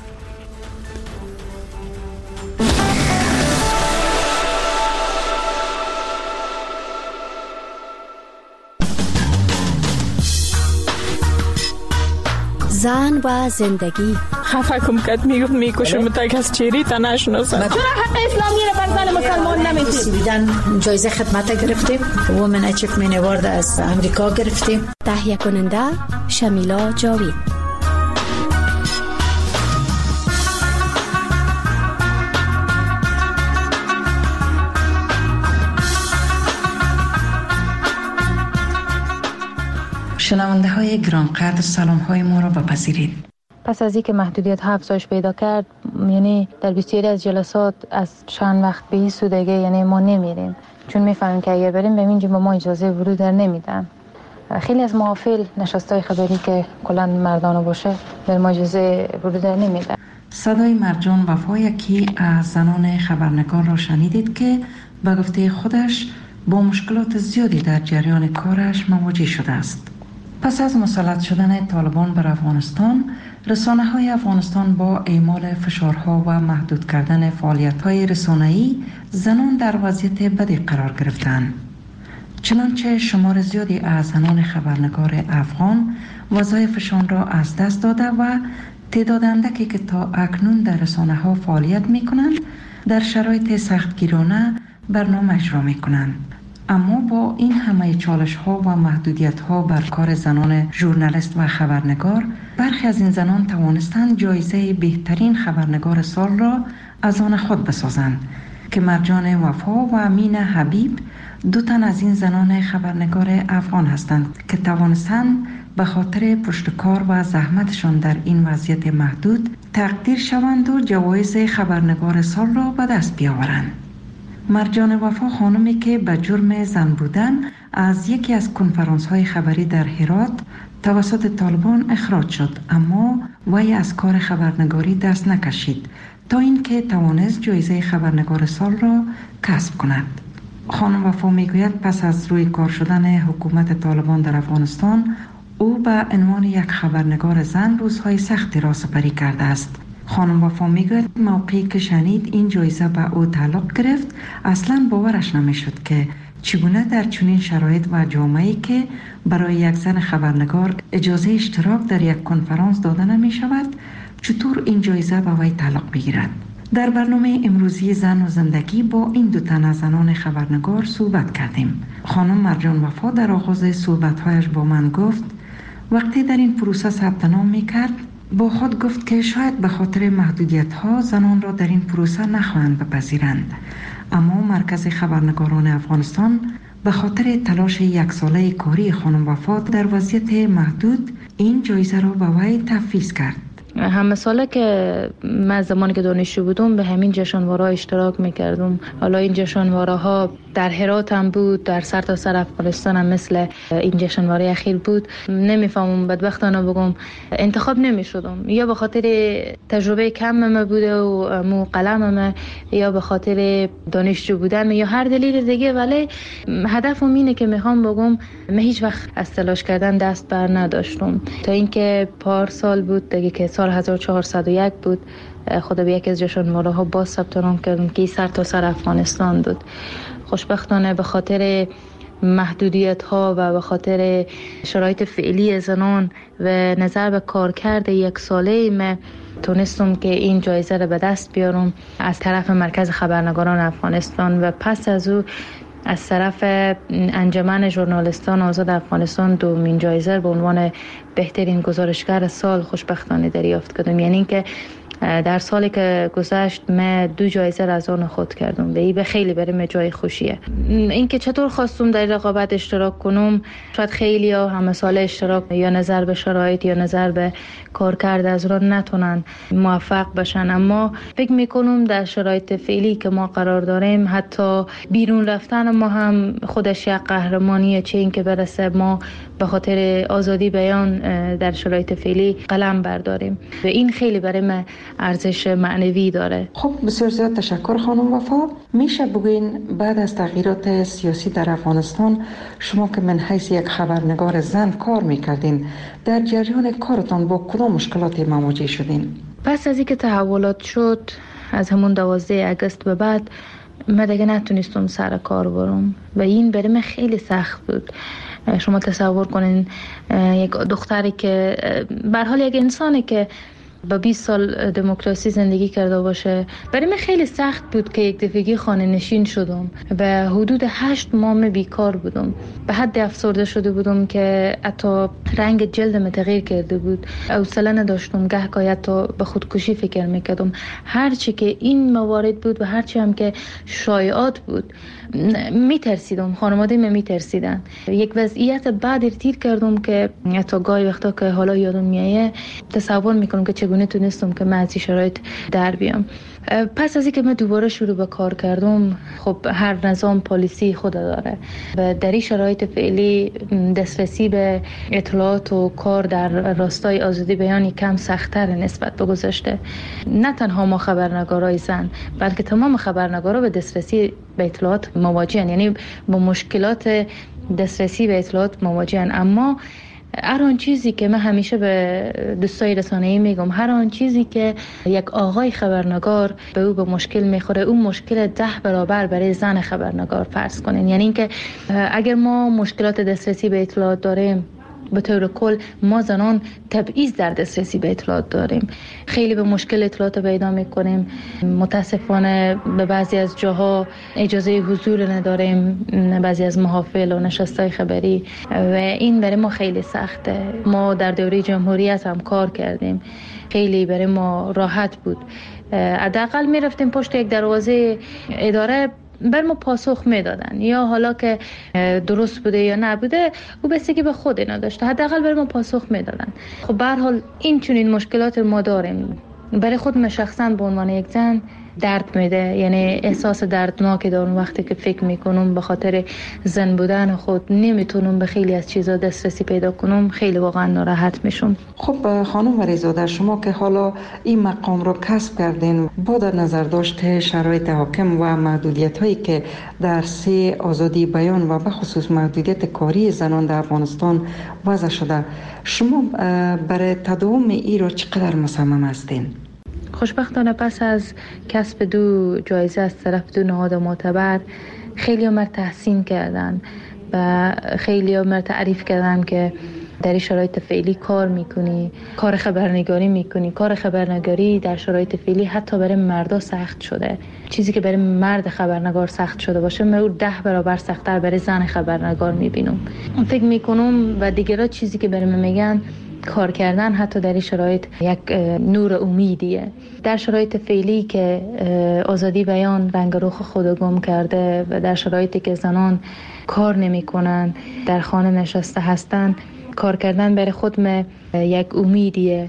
زن و زندگی خفه کم کت میگفت میکشم تک از چیری تا نشناسم. چرا حق اسلامی رو بر زن مسلمان نمیتیم؟ سویدن جایزه خدمت گرفتیم، وومن اچیومنت اوارد از امریکا گرفتیم. تهیه کننده شمیلا جاوید. شنونده های گرانقدر سلام های ما را بپذیرید. پس از اینکه محدودیت ها افزایش پیدا کرد، یعنی در بسیاری از جلسات از چند وقت به این سودگی یعنی ما نمیریم، چون میفهمیم که اگر بریم به اینجا به ما اجازه ورود در نمیدن. خیلی از محافل نشستای خبری که کلا مردانه باشه به ما اجازه ورود در نمیدن. صدای مرجان وفا یکی از زنان خبرنگار را شنیدید که به گفته خودش با مشکلات زیادی در جریان کارش مواجه شده است. پس از مسلط شدن طالبان بر افغانستان، رسانه‌های افغانستان با اعمال فشارها و محدود کردن فعالیت‌های رسانه‌ای زنان در وضعیت بدی قرار گرفتند. چنانچه شمار زیادی از زنان خبرنگار افغان وظایفشان را از دست داده و تعداد اندکی که تا اکنون در رسانه ها فعالیت می کنند در شرایط سختگیرانه برنامه اجرا می کنند. اما با این همه چالش ها و محدودیت ها بر کار زنان ژورنالیست و خبرنگار، برخی از این زنان توانستند جایزه بهترین خبرنگار سال را از آن خود بسازند که مرجان وفا و امین حبیب دو تن از این زنان خبرنگار افغان هستند که توانستند به خاطر پشتکار و زحمتشان در این وضعیت محدود تقدیر شوند و جوایز خبرنگار سال را به دست بیاورند. مرجان وفا خانمی که به جرم زن بودن از یکی از کنفرانس های خبری در هرات توسط طالبان اخراج شد، اما وی از کار خبرنگاری دست نکشید تا اینکه توانست جایزه خبرنگار سال را کسب کند. خانم وفا میگوید پس از روی کار شدن حکومت طالبان در افغانستان او به عنوان یک خبرنگار زن روزهای سختی را سپری کرده است. خانم وفا میگوید موقعی که شنید این جایزه به او تعلق گرفت اصلا باورش نمیشد که چگونه در چنین شرایط و جامعه‌ای که برای یک زن خبرنگار اجازه اشتراک در یک کنفرانس داده نمی شود چطور این جایزه به وی تعلق بگیرد. در برنامه امروزی زن و زندگی با این دو تن از زنان خبرنگار صحبت کردیم. خانم مرجان وفا در آغاز صحبت‌هایش با من گفت وقتی در این پروسه ثبت نام می‌کرد با خود گفت که شاید به خاطر محدودیت‌ها زنان را در این پروسه نخواهند بپذیرند، اما مرکز خبرنگاران افغانستان به خاطر تلاش یک ساله کاری خانم وفا در وضعیت محدود این جایزه را به وی تفویض کرد. همه ساله که من زمانی که دانشجو بودم به همین جشنواره اشتراک میکردم. حالا این جشنواره ها در هرات هم بود، در سرتاسر افغانستان هم مثل این جشنواره اخیر بود. نمیفهمم بدبختانه بگم انتخاب نمیشدم، یا به خاطر تجربه کم من بوده و مو قلمم، یا به خاطر دانشجو بودم، یا هر دلیل دیگه، ولی هدفم اینه که میخوام بگم من هیچ وقت از تلاش کردن دست بر نداشتم تا اینکه پار سال بود دیگه که سال هزار و چهارصد و یک بود خدا به یک از جشنواره ها باز ثبت نام کردم که سر تا سر افغانستان بود. خوشبختانه به خاطر محدودیت ها و به خاطر شرایط فعلی زنان و نظر به کارکرد یک ساله من تونستم که این جایزه را به دست بیارم از طرف مرکز خبرنگاران افغانستان و پس از او از طرف انجمن ژورنالیستان آزاد افغانستان دومین جایزه به عنوان بهترین گزارشگر سال خوشبختانه دریافت کردم. یعنی اینکه در سالی که گذشت من دو جایزه را از آن خود کردم و این به خیلی برای جای خوشیه. اینکه چطور خواستم در رقابت اشتراک کنم، شاید خیلی ها همه سال اشتراک یا نظر به شرایط یا نظر به کارکرد از را نتونن موفق بشن، اما فکر میکنم در شرایط فعلی که ما قرار داریم حتی بیرون رفتن ما هم خودش یک قهرمانیه، چه این که برسه ما به خاطر آزادی بیان در شرایط فعلی قلم برداریم و این خیلی برای من ارزش معنوی داره. خب بسیار زیاد تشکر خانم وفا. میشه بگوین بعد از تغییرات سیاسی در افغانستان شما که من حیث یک خبرنگار زن کار میکردین در جریان کارتان با کدام مشکلاتی مواجه شدین؟ پس از اینکه تحولات شد از همون دوازده آگوست به بعد من دیگه نتونستم سر کار برم و این برای من خیلی سخت بود. شما تصور کنین یک دختری که به هر حال یک انسانی که با بیست سال دموکراسی زندگی کرده باشه، برای من خیلی سخت بود که یک دفعگی خانه نشین شدم و حدود هشت ماه بیکار بودم. به حد افسرده شده بودم که حتی رنگ جلدم تغییر کرده بود. حوصله نداشتم، گهگاه حتی به خودکشی فکر میکردم. هرچی که این موارد بود و هرچی هم که شایعات بود میترسیدم، خانواده من میترسیدن. یک وضعیت بعد ارتیر کردم که حتی گاهی وقتا که حالا یادم میایه تصور میکنم که چگونه تونستم که من از این شرایط در بیام. پس از اینکه من دوباره شروع به کار کردم، خب هر نظام پالیسی خود داره و در این شرایط فعلی دسترسی به اطلاعات و کار در راستای آزادی بیان کم سخت‌تر نسبت به گذشته. نه تنها ما خبرنگارای زن بلکه تمام خبرنگارا به دسترسی به اطلاعات مواجهن، یعنی با مشکلات دسترسی به اطلاعات مواجهن. اما هر آن چیزی که من همیشه به دوستای رسانه‌ای میگم، هر آن چیزی که یک آقای خبرنگار به او به مشکل میخوره، اون مشکل ده برابر برای زن خبرنگار فرض کنین. یعنی اینکه اگر ما مشکلات دسترسی به اطلاعات داریم، به طور کل ما زنان تبعیض در دسترسی به اطلاعات داریم، خیلی به مشکل اطلاعات پیدا میکنیم. متاسفانه به بعضی از جاها اجازه حضور نداریم، بعضی از محافل و نشستای خبری، و این برای ما خیلی سخته. ما در دوره جمهوریت هم کار کردیم، خیلی برای ما راحت بود. حداقل میرفتیم پشت یک دروازه اداره، بر ما پاسخ میدادن، یا حالا که درست بوده یا نبوده او بستگی به خود نداشته، حداقل بر ما پاسخ میدادن. خب به هر حال این چنین مشکلات ما داریم. برای خود من شخصا به عنوان یک زن درد میده، یعنی احساس دردناک دارم وقتی که فکر میکنم به خاطر زن بودن خود نمیتونم به خیلی از چیزا دسترسی پیدا کنم، خیلی واقعا ناراحت میشم. خب خانم وریزاده، در شما که حالا این مقام رو کسب کردین، با در نظر داشته شرایط حاکم و محدودیت هایی که در سه آزادی بیان و به خصوص محدودیت کاری زنان در افغانستان وضع شده، شما برای تداوم این رو چقدر مصمم هستین؟ خوشبختانه پس از کسب دو جایزه از طرف دو نهاد معتبر، خیلی عمر تحسین کردن و خیلی عمر تعریف کردن که در این شرایط فعلی کار میکنی، کار خبرنگاری میکنی. کار خبرنگاری در شرایط فعلی حتی برای مردا سخت شده. چیزی که برای مرد خبرنگار سخت شده باشه، من او ده برابر سخت‌تر برای زن خبرنگار میبینم. فکر میکنم و دیگرها چیزی که برای من میگن، کار کردن حتی در این شرایط یک نور امیدیه. در شرایط فعلی که آزادی بیان رنگ روخ خود گم کرده و در شرایطی که زنان کار نمی کنن، در خانه نشسته هستن، کار کردن برای خود من یک امیدیه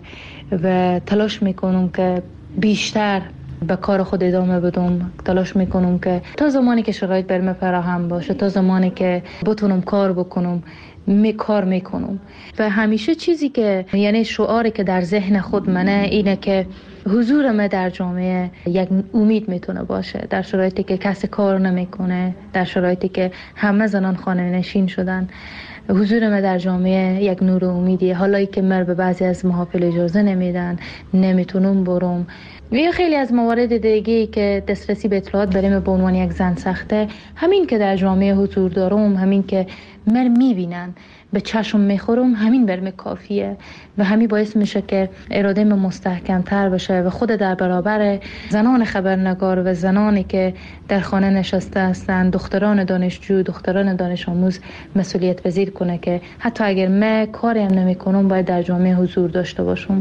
و تلاش میکنم که بیشتر به کار خود ادامه بدم. تلاش میکنم که تا زمانی که شرایط برم فراهم باشه، تا زمانی که بتونم کار بکنم، می کار میکنم. و همیشه چیزی که یعنی شعاری که در ذهن خود منه اینه که حضور من در جامعه یک امید میتونه باشه، در شرایطی که کسی کار نمیکنه، در شرایطی که همه زنان خانه نشین شدن. حضور من در جامعه یک نور امیدیه. حالا که من به بعضی از محافل اجازه نمیدن، نمیتونم برم، یا خیلی از موارد دیگه که دسترسی به اطلاعات برای من به عنوان یک زن سخته، همین که در جامعه حضور دارم، همین که من میبینن، به چشم میخورم، همین برم کافیه و همین باعث میشه که اراده من مستحکم تر بشه و خود در برابر زنان خبرنگار و زنانی که در خانه نشسته هستند، دختران دانشجو، دختران دانش آموز مسئولیت پذیر کنه که حتی اگر من کاری هم نمی کنم باید در جامعه حضور داشته باشم.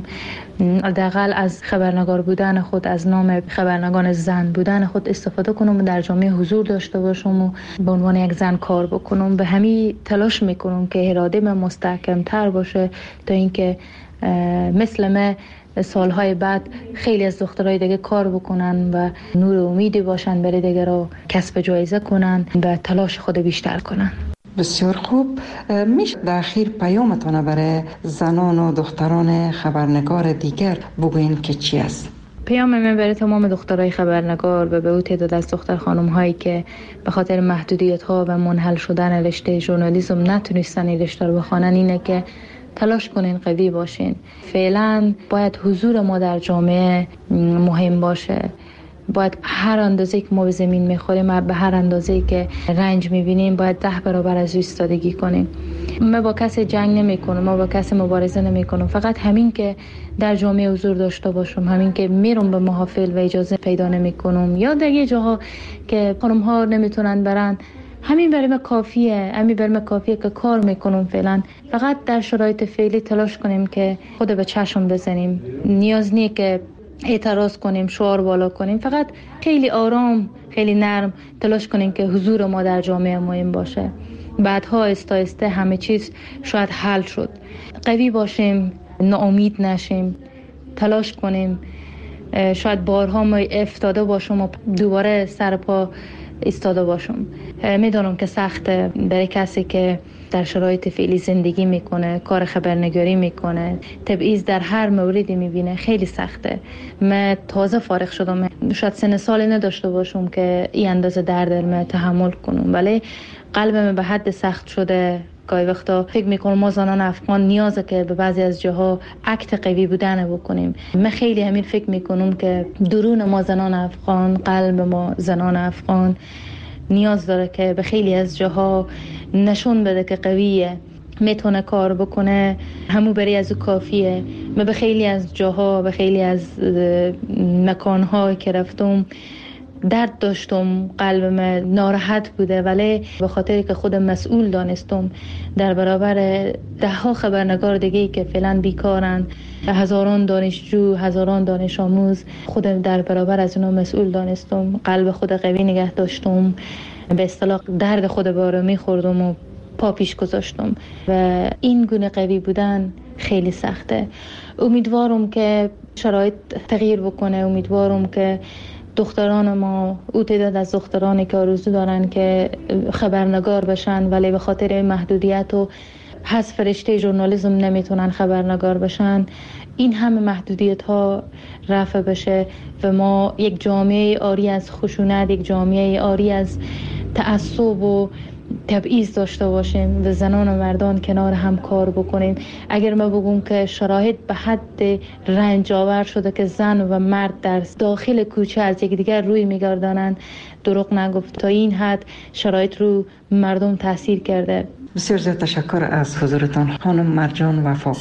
حداقل از خبرنگار بودن خود، از نام خبرنگار زن بودن خود استفاده کنم و در جامعه حضور داشته باشم و به عنوان یک زن کار بکنم. به همین تلاش میکنم که اراده من مستحکم تر باشه تا اینکه مثل من سالهای بعد خیلی از دخترای دیگه کار بکنن و نور امیدی باشن برای دیگه رو کسب جایزه کنن و تلاش خود بیشتر کنن. بسیار خوب. میشه در اخیر پیامتان برای زنان و دختران خبرنگار دیگر بگوین که چی است؟ پیام من برای تمام دخترای خبرنگار و به او تعداد از دختر خانم هایی که به خاطر محدودیت ها و منحل شدن رشته ژورنالیسم نتونستن این رشته رو بخوانن اینه که تلاش کنین، قوی باشین. فعلا باید حضور ما در جامعه مهم باشه. باید هر اندازه که ما به زمین میخوریم، به هر اندازه که رنج میبینیم، باید ده برابر از ایستادگی کنیم. ما با کسی جنگ نمی کنم، ما با کسی مبارزه نمی کنم. فقط همین که در جامعه حضور داشته باشم، همین که میرم به محافل و اجازه پیدا نمی کنم یا در یه جاها که خانم ها نمیتونن برن، همین برای من کافیه. همین برای من کافیه که کار میکنم. فعلا فقط در شرایط فعلی تلاش کنیم که خود به چشم بزنیم. نیاز نیست که اعتراض کنیم، شعار بالا کنیم. فقط خیلی آرام، خیلی نرم تلاش کنیم که حضور ما در جامعه مهم باشه. بعدها آهسته آهسته همه چیز شاید حل شد. قوی باشیم، ناامید نشیم، تلاش کنیم. شاید بارها ما افتاده باشم و دوباره سر پا ایستاده باشم. میدونم که سخته برای کسی که در شرایط فعلی زندگی میکنه، کار خبرنگاری میکنه، تبعیض در هر موردی میبینه، خیلی سخته. من تازه فارغ شدم، شاید سن سالی نداشته باشم که این اندازه درد من تحمل کنم، ولی قلبم به حد سخت شده گاهی وقتا فکر میکنم ما زنان افغان نیازه که به بعضی از جاها اکت قوی بودن بکنیم. من خیلی همین فکر میکنم که درون ما زنان افغان، قلب ما زنان افغان نیاز داره که به خیلی از جاها نشون بده که قویه، میتونه کار بکنه، همو بری از او کافیه. من به خیلی از جاها، به خیلی از مکانها که رفتم درد داشتم، قلبم ناراحت بوده، ولی به خاطر که خودم مسئول دانستم در برابر ده ها خبرنگار دیگه که فعلا بیکارن، هزاران دانشجو، هزاران دانش آموز، خودم در برابر از اونا مسئول دانستم، قلب خود قوی نگه داشتم، به اصطلاح درد خود بارمی خوردم و پا پیش گذاشتم و این گونه قوی بودن خیلی سخته. امیدوارم که شرایط تغییر بکنه، امیدوارم که دختران ما، او تعداد از دخترانی که آرزو دارن که خبرنگار بشن ولی به خاطر محدودیت و حذف رشته ژورنالیسم نمیتونن خبرنگار بشن، این همه محدودیت ها رفع بشه و ما یک جامعه آری از خشونت، یک جامعه آری از تعصب و تبعیض داشته باشیم و زنان و مردان کنار هم کار بکنیم. اگر ما بگم که شرایط به حد رنج آور شده که زن و مرد در داخل کوچه از یکدیگر روی میگردانند، دروغ نگفت. تا این حد شرایط رو مردم تاثیر کرده. بسیار زیاد تشکر از حضورتان خانم مرجان وفا.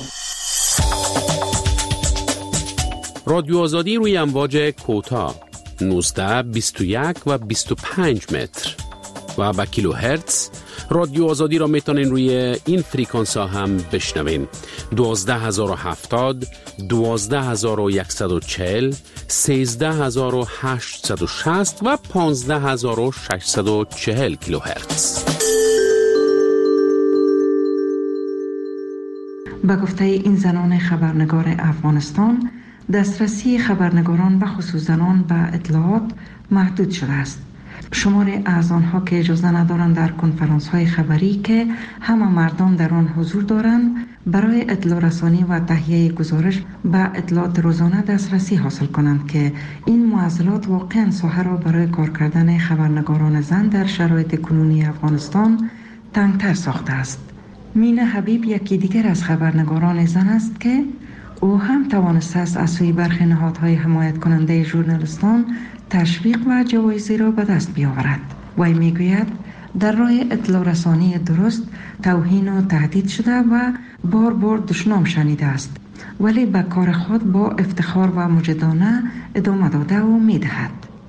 رادیو آزادی روی امواج کوتاه نوزده، بیست و یک و بیست و پنج متر و با کیلو هرتز. رادیو آزادی را میتونین روی این فریکانس ها هم بشنوین: دوازده هزار و هفتاد، دوازده هزار و صد و چهل، سیزده هزار و هشتصد و شصت و پانزده هزار و ششصد و چهل کیلو هرتز. به گفته این زنان خبرنگار افغانستان، دسترسی خبرنگاران و خصوص زنان به اطلاعات محدود شده است. شماری از آنها که اجازه ندارند در کنفرانس های خبری که همه مردم در آن حضور دارند برای اطلاع رسانی و تهیه گزارش به اطلاعات روزانه دسترسی حاصل کنند که این معضلات واقعا ساحه را برای کار کردن خبرنگاران زن در شرایط کنونی افغانستان تنگتر ساخته است. مینا حبیب یکی دیگر از خبرنگاران زن است که او هم توانسته است از سوی برخی نهادهای حمایت کننده ژورنالیستان تشویق و جوایزی را به دست بیاورد. وی میگوید در راه اطلاع رسانی درست توهین و تهدید شده و بار بار دشنام شنیده است، ولی به کار خود با افتخار و مجدانه ادامه داده و میدهد.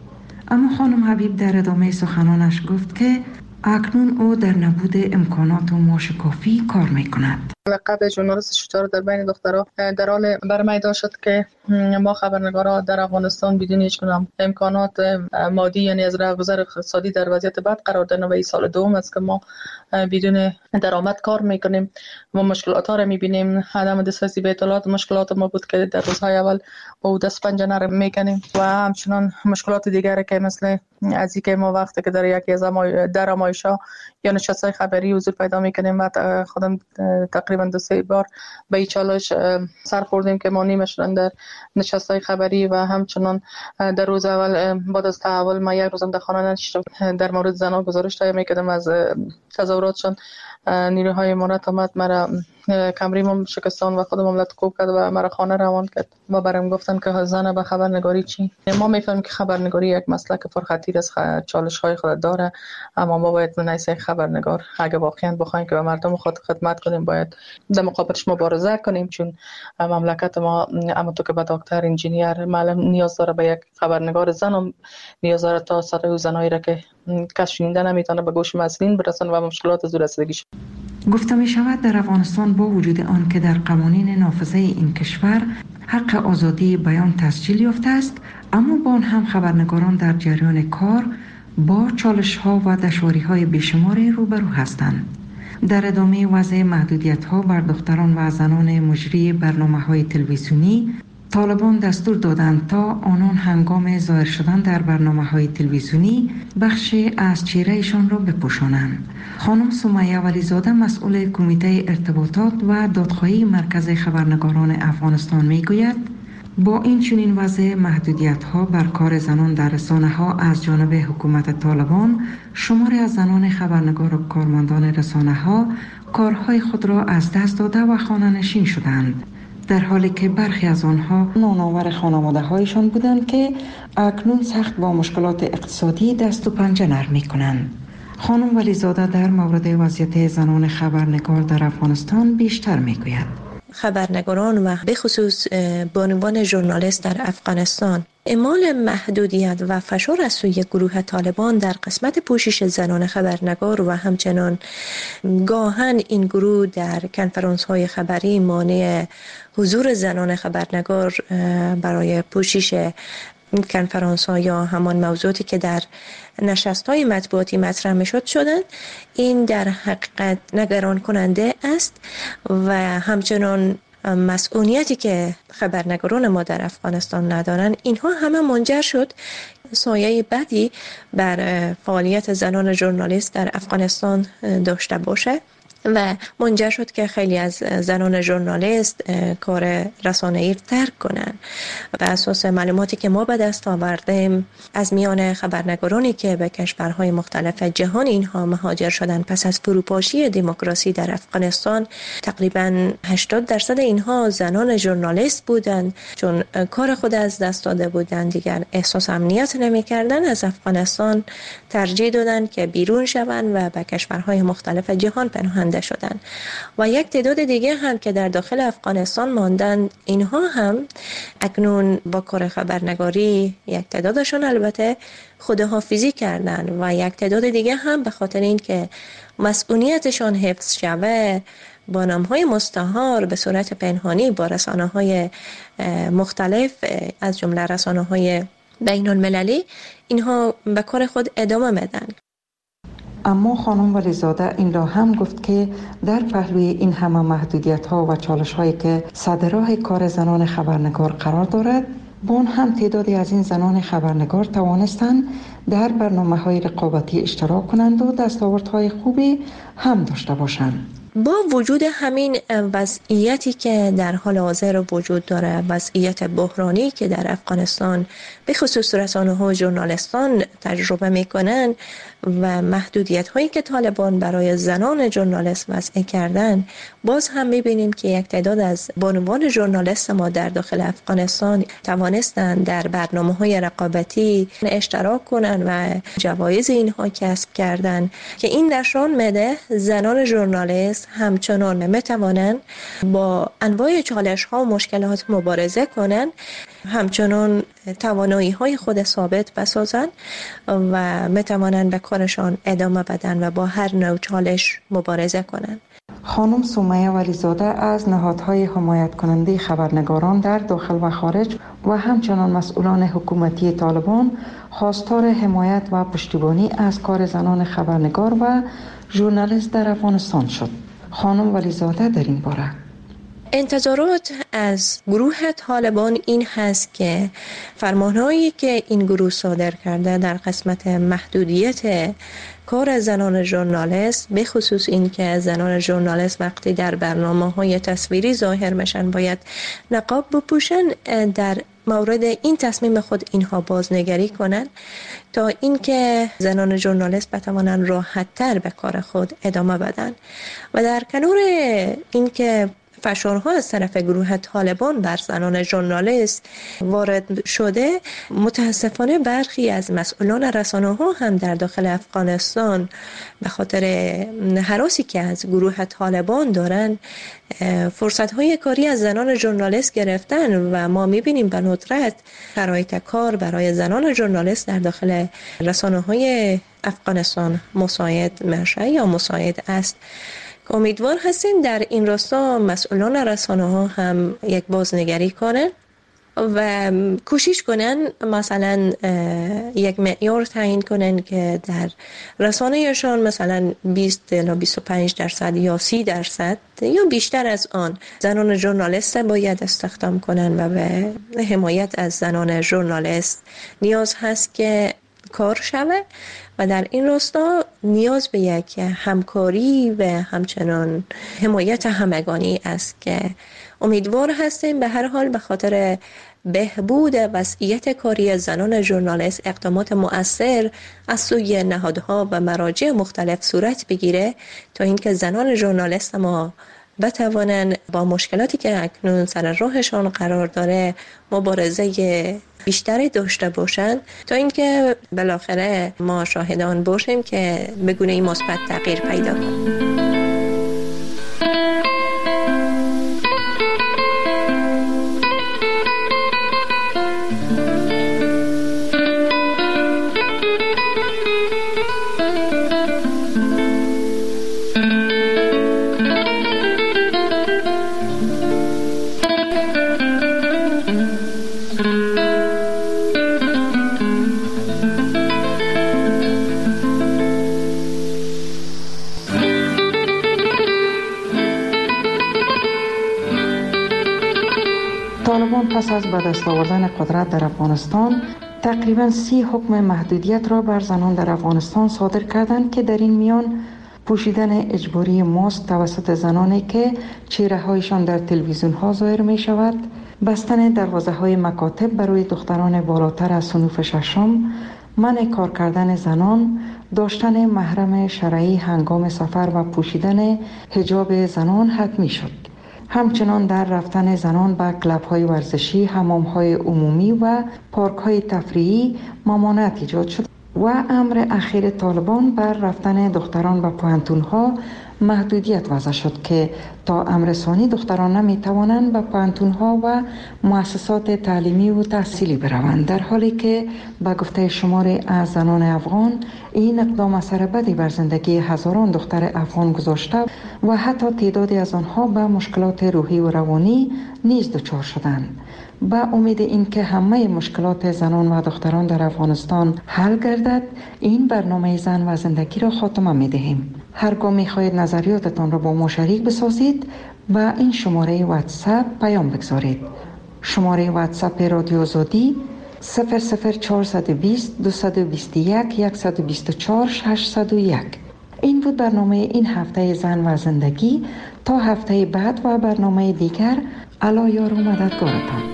اما خانم حبیب در ادامه سخنانش گفت که اکنون او در نبود امکانات و معاش کافی کار میکند. لقب ژورنالیست شجاع در بین دخترها در حال برمیدار شد که ما خبرنگارا در افغانستان بدون هیچ گونه امکانات مادی، یعنی از رهگذر اقتصادی، در وضعیت بد قرار داریم و این سال دوم است که ما بدون درآمد کار میکنیم. ما مشکلات ها را میبینیم. عدم دسترسی به اطلاعات مشکلات ما بود که در روزهای اول با دست پنجه نرم میکنیم و همچنان مشکلات دیگری که مثل از اینکه ما وقتی که در یکی از درآمایش‌ها یا نشست‌های خبری حضور پیدا میکنیم و خودم تقریبا دو سه بار به این چالش سر خوردیم که ما نیمشون در نشست‌های خبری و همچنان در روز اول بعد از تحول ما یک روزم در خانه نشستم در مورد زنان گزارش تهیه میکردم از تظاهراتشون. نیروهای امارات آمد مرا کمریمم شکستان و خودم مملت کوب کرد و مرا خانه روان کرد و برام گفتن که زن به خبرنگاری چی. ما میفهمیم که خبرنگاری یک مسلک پرخطیر از چالش های خود داره، اما ما باید نایسه خبرنگار اگه واقعا بخوایم که به مردم خود خدمت کنیم باید در مقابلش مبارزه کنیم، چون مملکت ما اما تو که به دکتر، انجینیر، معلم نیاز داره به یک خبرنگار زن و نیاز داره تا صدای زنایی را که کس شنیده نمیتونه به گوش مسئولین برسن و مشکلات از رسیدگیش. گفته می شود در افغانستان با وجود آن که در قوانین نافذه این کشور حق آزادی بیان تسجیل یافته است، اما با آن هم خبرنگاران در جریان کار با چالش ها و دشواری های بیشماری روبرو هستند. در ادامه وضع محدودیت ها بر دختران و زنان مجری برنامه های تلویزیونی، طالبان دستور دادند تا آنان هنگام ظاهر شدن در برنامه‌های تلویزیونی بخشی از چهرهشان را بپوشانند. خانم سمیه ولیزاده مسئول کمیته ارتباطات و دادخواهی مرکز خبرنگاران افغانستان میگوید با این چنین وضع محدودیت‌ها بر کار زنان در رسانه‌ها از جانب حکومت طالبان، شماری از زنان خبرنگار و کارمندان رسانه‌ها کارهای خود را از دست داده و خانه‌نشین شدند، در حالی که برخی از آنها نانآور خانواده هایشان بودند که اکنون سخت با مشکلات اقتصادی دست و پنجه نرم می‌کنند. خانم ولیزاده در مورد وضعیت زنان خبرنگار در افغانستان بیشتر میگوید. خبرنگاران و به خصوص بانوان ژورنالیست در افغانستان اعمال محدودیت و فشار از سوی گروه طالبان در قسمت پوشش زنان خبرنگار و همچنان گاهن این گروه در کنفرانس های خبری مانع حضور زنان خبرنگار برای پوشش کنفرانس ها یا همان موضوعاتی که در نشست های مطبوعاتی مطرح می شد شدند، این در حقیقت نگران کننده است و همچنان مسئولیتی که خبرنگاران ما در افغانستان ندارند، اینها همه منجر شد سایه بدی بر فعالیت زنان ژورنالیست در افغانستان داشته باشه و منجر شد که خیلی از زنان ژورنالیست کار رسانه‌ای ترک کنند. بر اساس معلوماتی که ما به دست آوردیم از میان خبرنگارانی که به کشورهای مختلف جهان اینها مهاجر شدند پس از فروپاشی دموکراسی در افغانستان، تقریباً هشتاد درصد اینها زنان ژورنالیست بودند. چون کار خود از دست داده بودند، دیگر احساس امنیت نمی‌کردند، از افغانستان ترجیح دادند که بیرون شوند و به کشورهای مختلف جهان پناهنده شدند. و یک تعداد دیگه هم که در داخل افغانستان ماندند، اینها هم اکنون با کار خبرنگاری یک تعدادشون البته خداحافظی کردند و یک تعداد دیگه هم به خاطر این که مسئولیتشان حفظ شوه با نام‌های مستعار به صورت پنهانی با رسانه‌های مختلف از جمله رسانه‌های بین المللی اینها به کار خود ادامه میدن. اما خانم ولیزاده این را هم گفت که در پهلوی این همه محدودیت ها و چالش هایی که صدراه کار زنان خبرنگار قرار دارد، بان هم تعدادی از این زنان خبرنگار توانستند در برنامه های رقابتی اشتراک کنند و دستاوردهای خوبی هم داشته باشند. با وجود همین وضعیتی که در حال حاضر وجود داره، وضعیت بحرانی که در افغانستان به خصوص رسانه‌ها و ژورنالیستان تجربه میکنن و محدودیت هایی که طالبان برای زنان ژورنالیست وضع کردن، باز هم میبینیم که یک تعداد از بانوان ژورنالیست ما در داخل افغانستان توانستند در برنامه های رقابتی اشتراک کنند و جوایز اینها کسب کردند که این نشان میده زنان ژورنالیست همچنان میتوانند با انواع چالش ها و مشکلات مبارزه کنند، همچنان توانایی های خود ثابت بسازند و میتوانند به کارشان ادامه بدن و با هر نوع چالش مبارزه کنند. خانم سمیه ولیزاده از نهادهای حمایت کننده خبرنگاران در داخل و خارج و همچنان مسئولان حکومتی طالبان خواستار حمایت و پشتیبانی از کار زنان خبرنگار و ژورنالیست در افغانستان شد. خانم ولیزاده در این باره انتظارات از گروه طالبان این هست که فرمانهایی که این گروه صادر کرده در قسمت محدودیت کار زنان ژورنالیست، به خصوص این که زنان ژورنالیست وقتی در برنامه‌های تصویری ظاهر میشن باید نقاب بپوشن، در مورد این تصمیم خود اینها بازنگری کنند تا اینکه زنان ژورنالیست بتوانند راحت‌تر به کار خود ادامه بدن. و در کنار اینکه فشارها از طرف گروه طالبان بر زنان ژورنالیست وارد شده، متاسفانه برخی از مسئولان رسانه‌ها هم در داخل افغانستان به خاطر هراسی که از گروه طالبان دارن فرصت‌های کاری از زنان ژورنالیست گرفتن و ما می‌بینیم به ندرت شرایط کار برای زنان ژورنالیست در داخل رسانه‌های افغانستان مساعد میشه یا مساعد است. امیدوار هستیم در این راستا مسئولان رسانه‌ها هم یک بازنگری کنن و کوشش کنن مثلا یک معیار تعیین کنن که در رسانه‌شان مثلا بیست تا بیست و پنج درصد یا سی درصد یا بیشتر از آن زنان ژورنالیست باید استخدام کنن و به حمایت از زنان ژورنالیست نیاز هست که کار شوه و در این راستا نیاز به یک همکاری و همچنان حمایت همگانی است که امیدوار هستیم به هر حال به خاطر بهبود وضعیت کاری زنان ژورنالیست اقدامات مؤثر از سوی نهادها و مراجع مختلف صورت بگیره تا اینکه زنان ژورنالیست ما بتوانند با مشکلاتی که اکنون سر راهشان قرار داره مبارزه بیشتری داشته باشند تا اینکه بالاخره ما شاهدان باشیم که به گونه‌ای مثبت تغییر پیدا کنه. طالبان پس از به دست آوردن قدرت در افغانستان تقریبا سی حکم محدودیت را بر زنان در افغانستان صادر کردند که در این میان پوشیدن اجباری ماسک توسط زنانی که چهره هایشان در تلویزیون ها ظاهر می شود، بستن دروازه های مکاتب برای دختران بالاتر از صنوف ششم، منع کار کردن زنان، داشتن محرم شرعی هنگام سفر و پوشیدن حجاب زنان حتمی شد. همچنان در رفتن زنان به کلب‌های ورزشی، حمام‌های عمومی و پارک‌های تفریحی ممانعت ایجاد شد و امر اخیر طالبان بر رفتن دختران به پوهنتون‌ها محدودیت وضع شد که تا امر ثانی دختران نمی‌توانند به پوهنتون‌ها و مؤسسات تعلیمی و تحصیلی بروند، در حالی که به گفته شماری از زنان افغان این اقدام اثر بدی بر زندگی هزاران دختر افغان گذاشته و حتی تعدادی از آنها به مشکلات روحی و روانی نیز دچار شدند. با امید اینکه همه مشکلات زنان و دختران در افغانستان حل گردد، این برنامه زن و زندگی را خاتمه می‌دهیم. هرگاه می‌خواهید نظریاتتان را با ما شریک بسازید و این شماره واتساپ پیام بگذارید. شماره واتساپ رادیو آزادی صفر صفر چهارصد و بیست دویست و بیست و یک صد و بیست و چهار ششصد و یک. این بود برنامه این هفته زن و زندگی. تا هفته بعد و برنامه دیگر، الله یار و مددگارتان.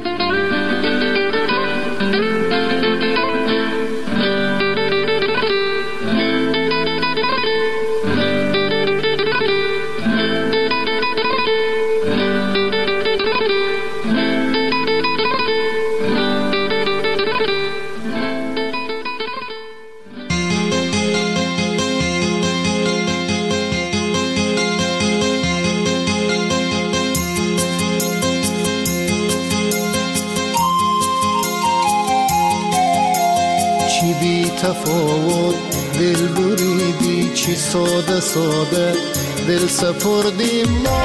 تفاوت دل بریدی، چی ساده ساده دل سپردیم ما.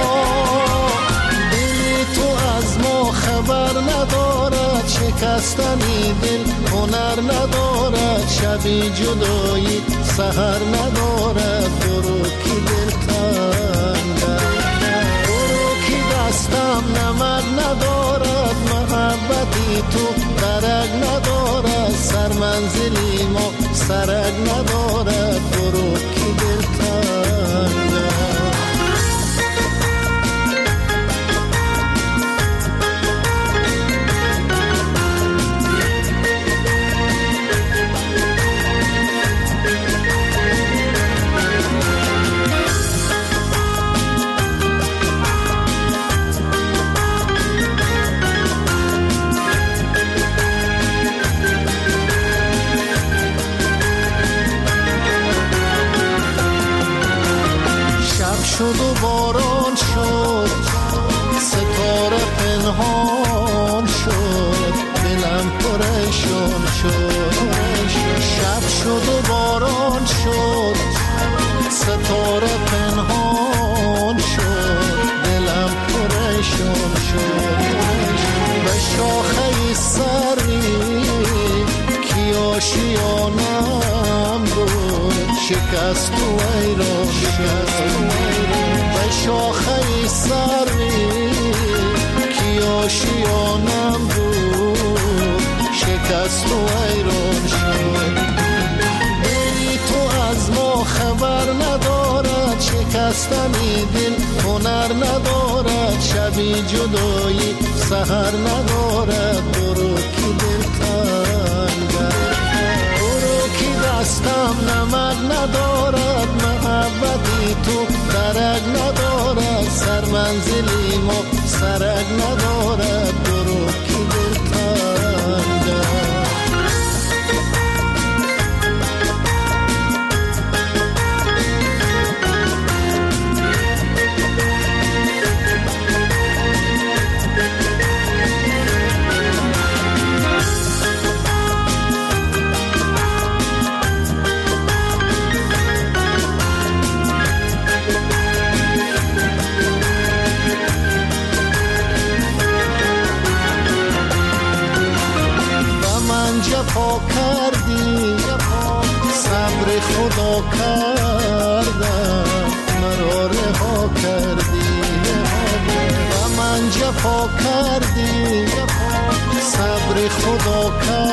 دل تو از ما خبر ندارد، شکستنی دل هنر ندارد، شبی جدایی سحر ندارد. برو کی دل تنگ، برو کی دستم نمک ندارد، محبتی تو درک ندارد، سر منزلی ما سرک ندارد. برو کی دل تنگ. شد و باران شد، ستاره پنهان شد، دلم پریشان شد. شب شد و باران شد، ستاره پنهان شد، دلم پریشان شد. به شاخه سری کی آشیانم بود، شکست و ایران شد. به شاخه سری کی آشیانم بود، شکست و ایران شد. دلی تو از ما خبر ندارد، شکستنی دل هنر ندارد، ندارد شبی جدایی سحر ندارد برو کی دل تنگ برو کی دستم نمک ندارد محبتی تو درک ندارد سر منزلی ما سرک ندارد برو کی دل تنگ جفا کردی صبر خدا کردم مرا رها کردی و من جفا کردی صبر خدا کردم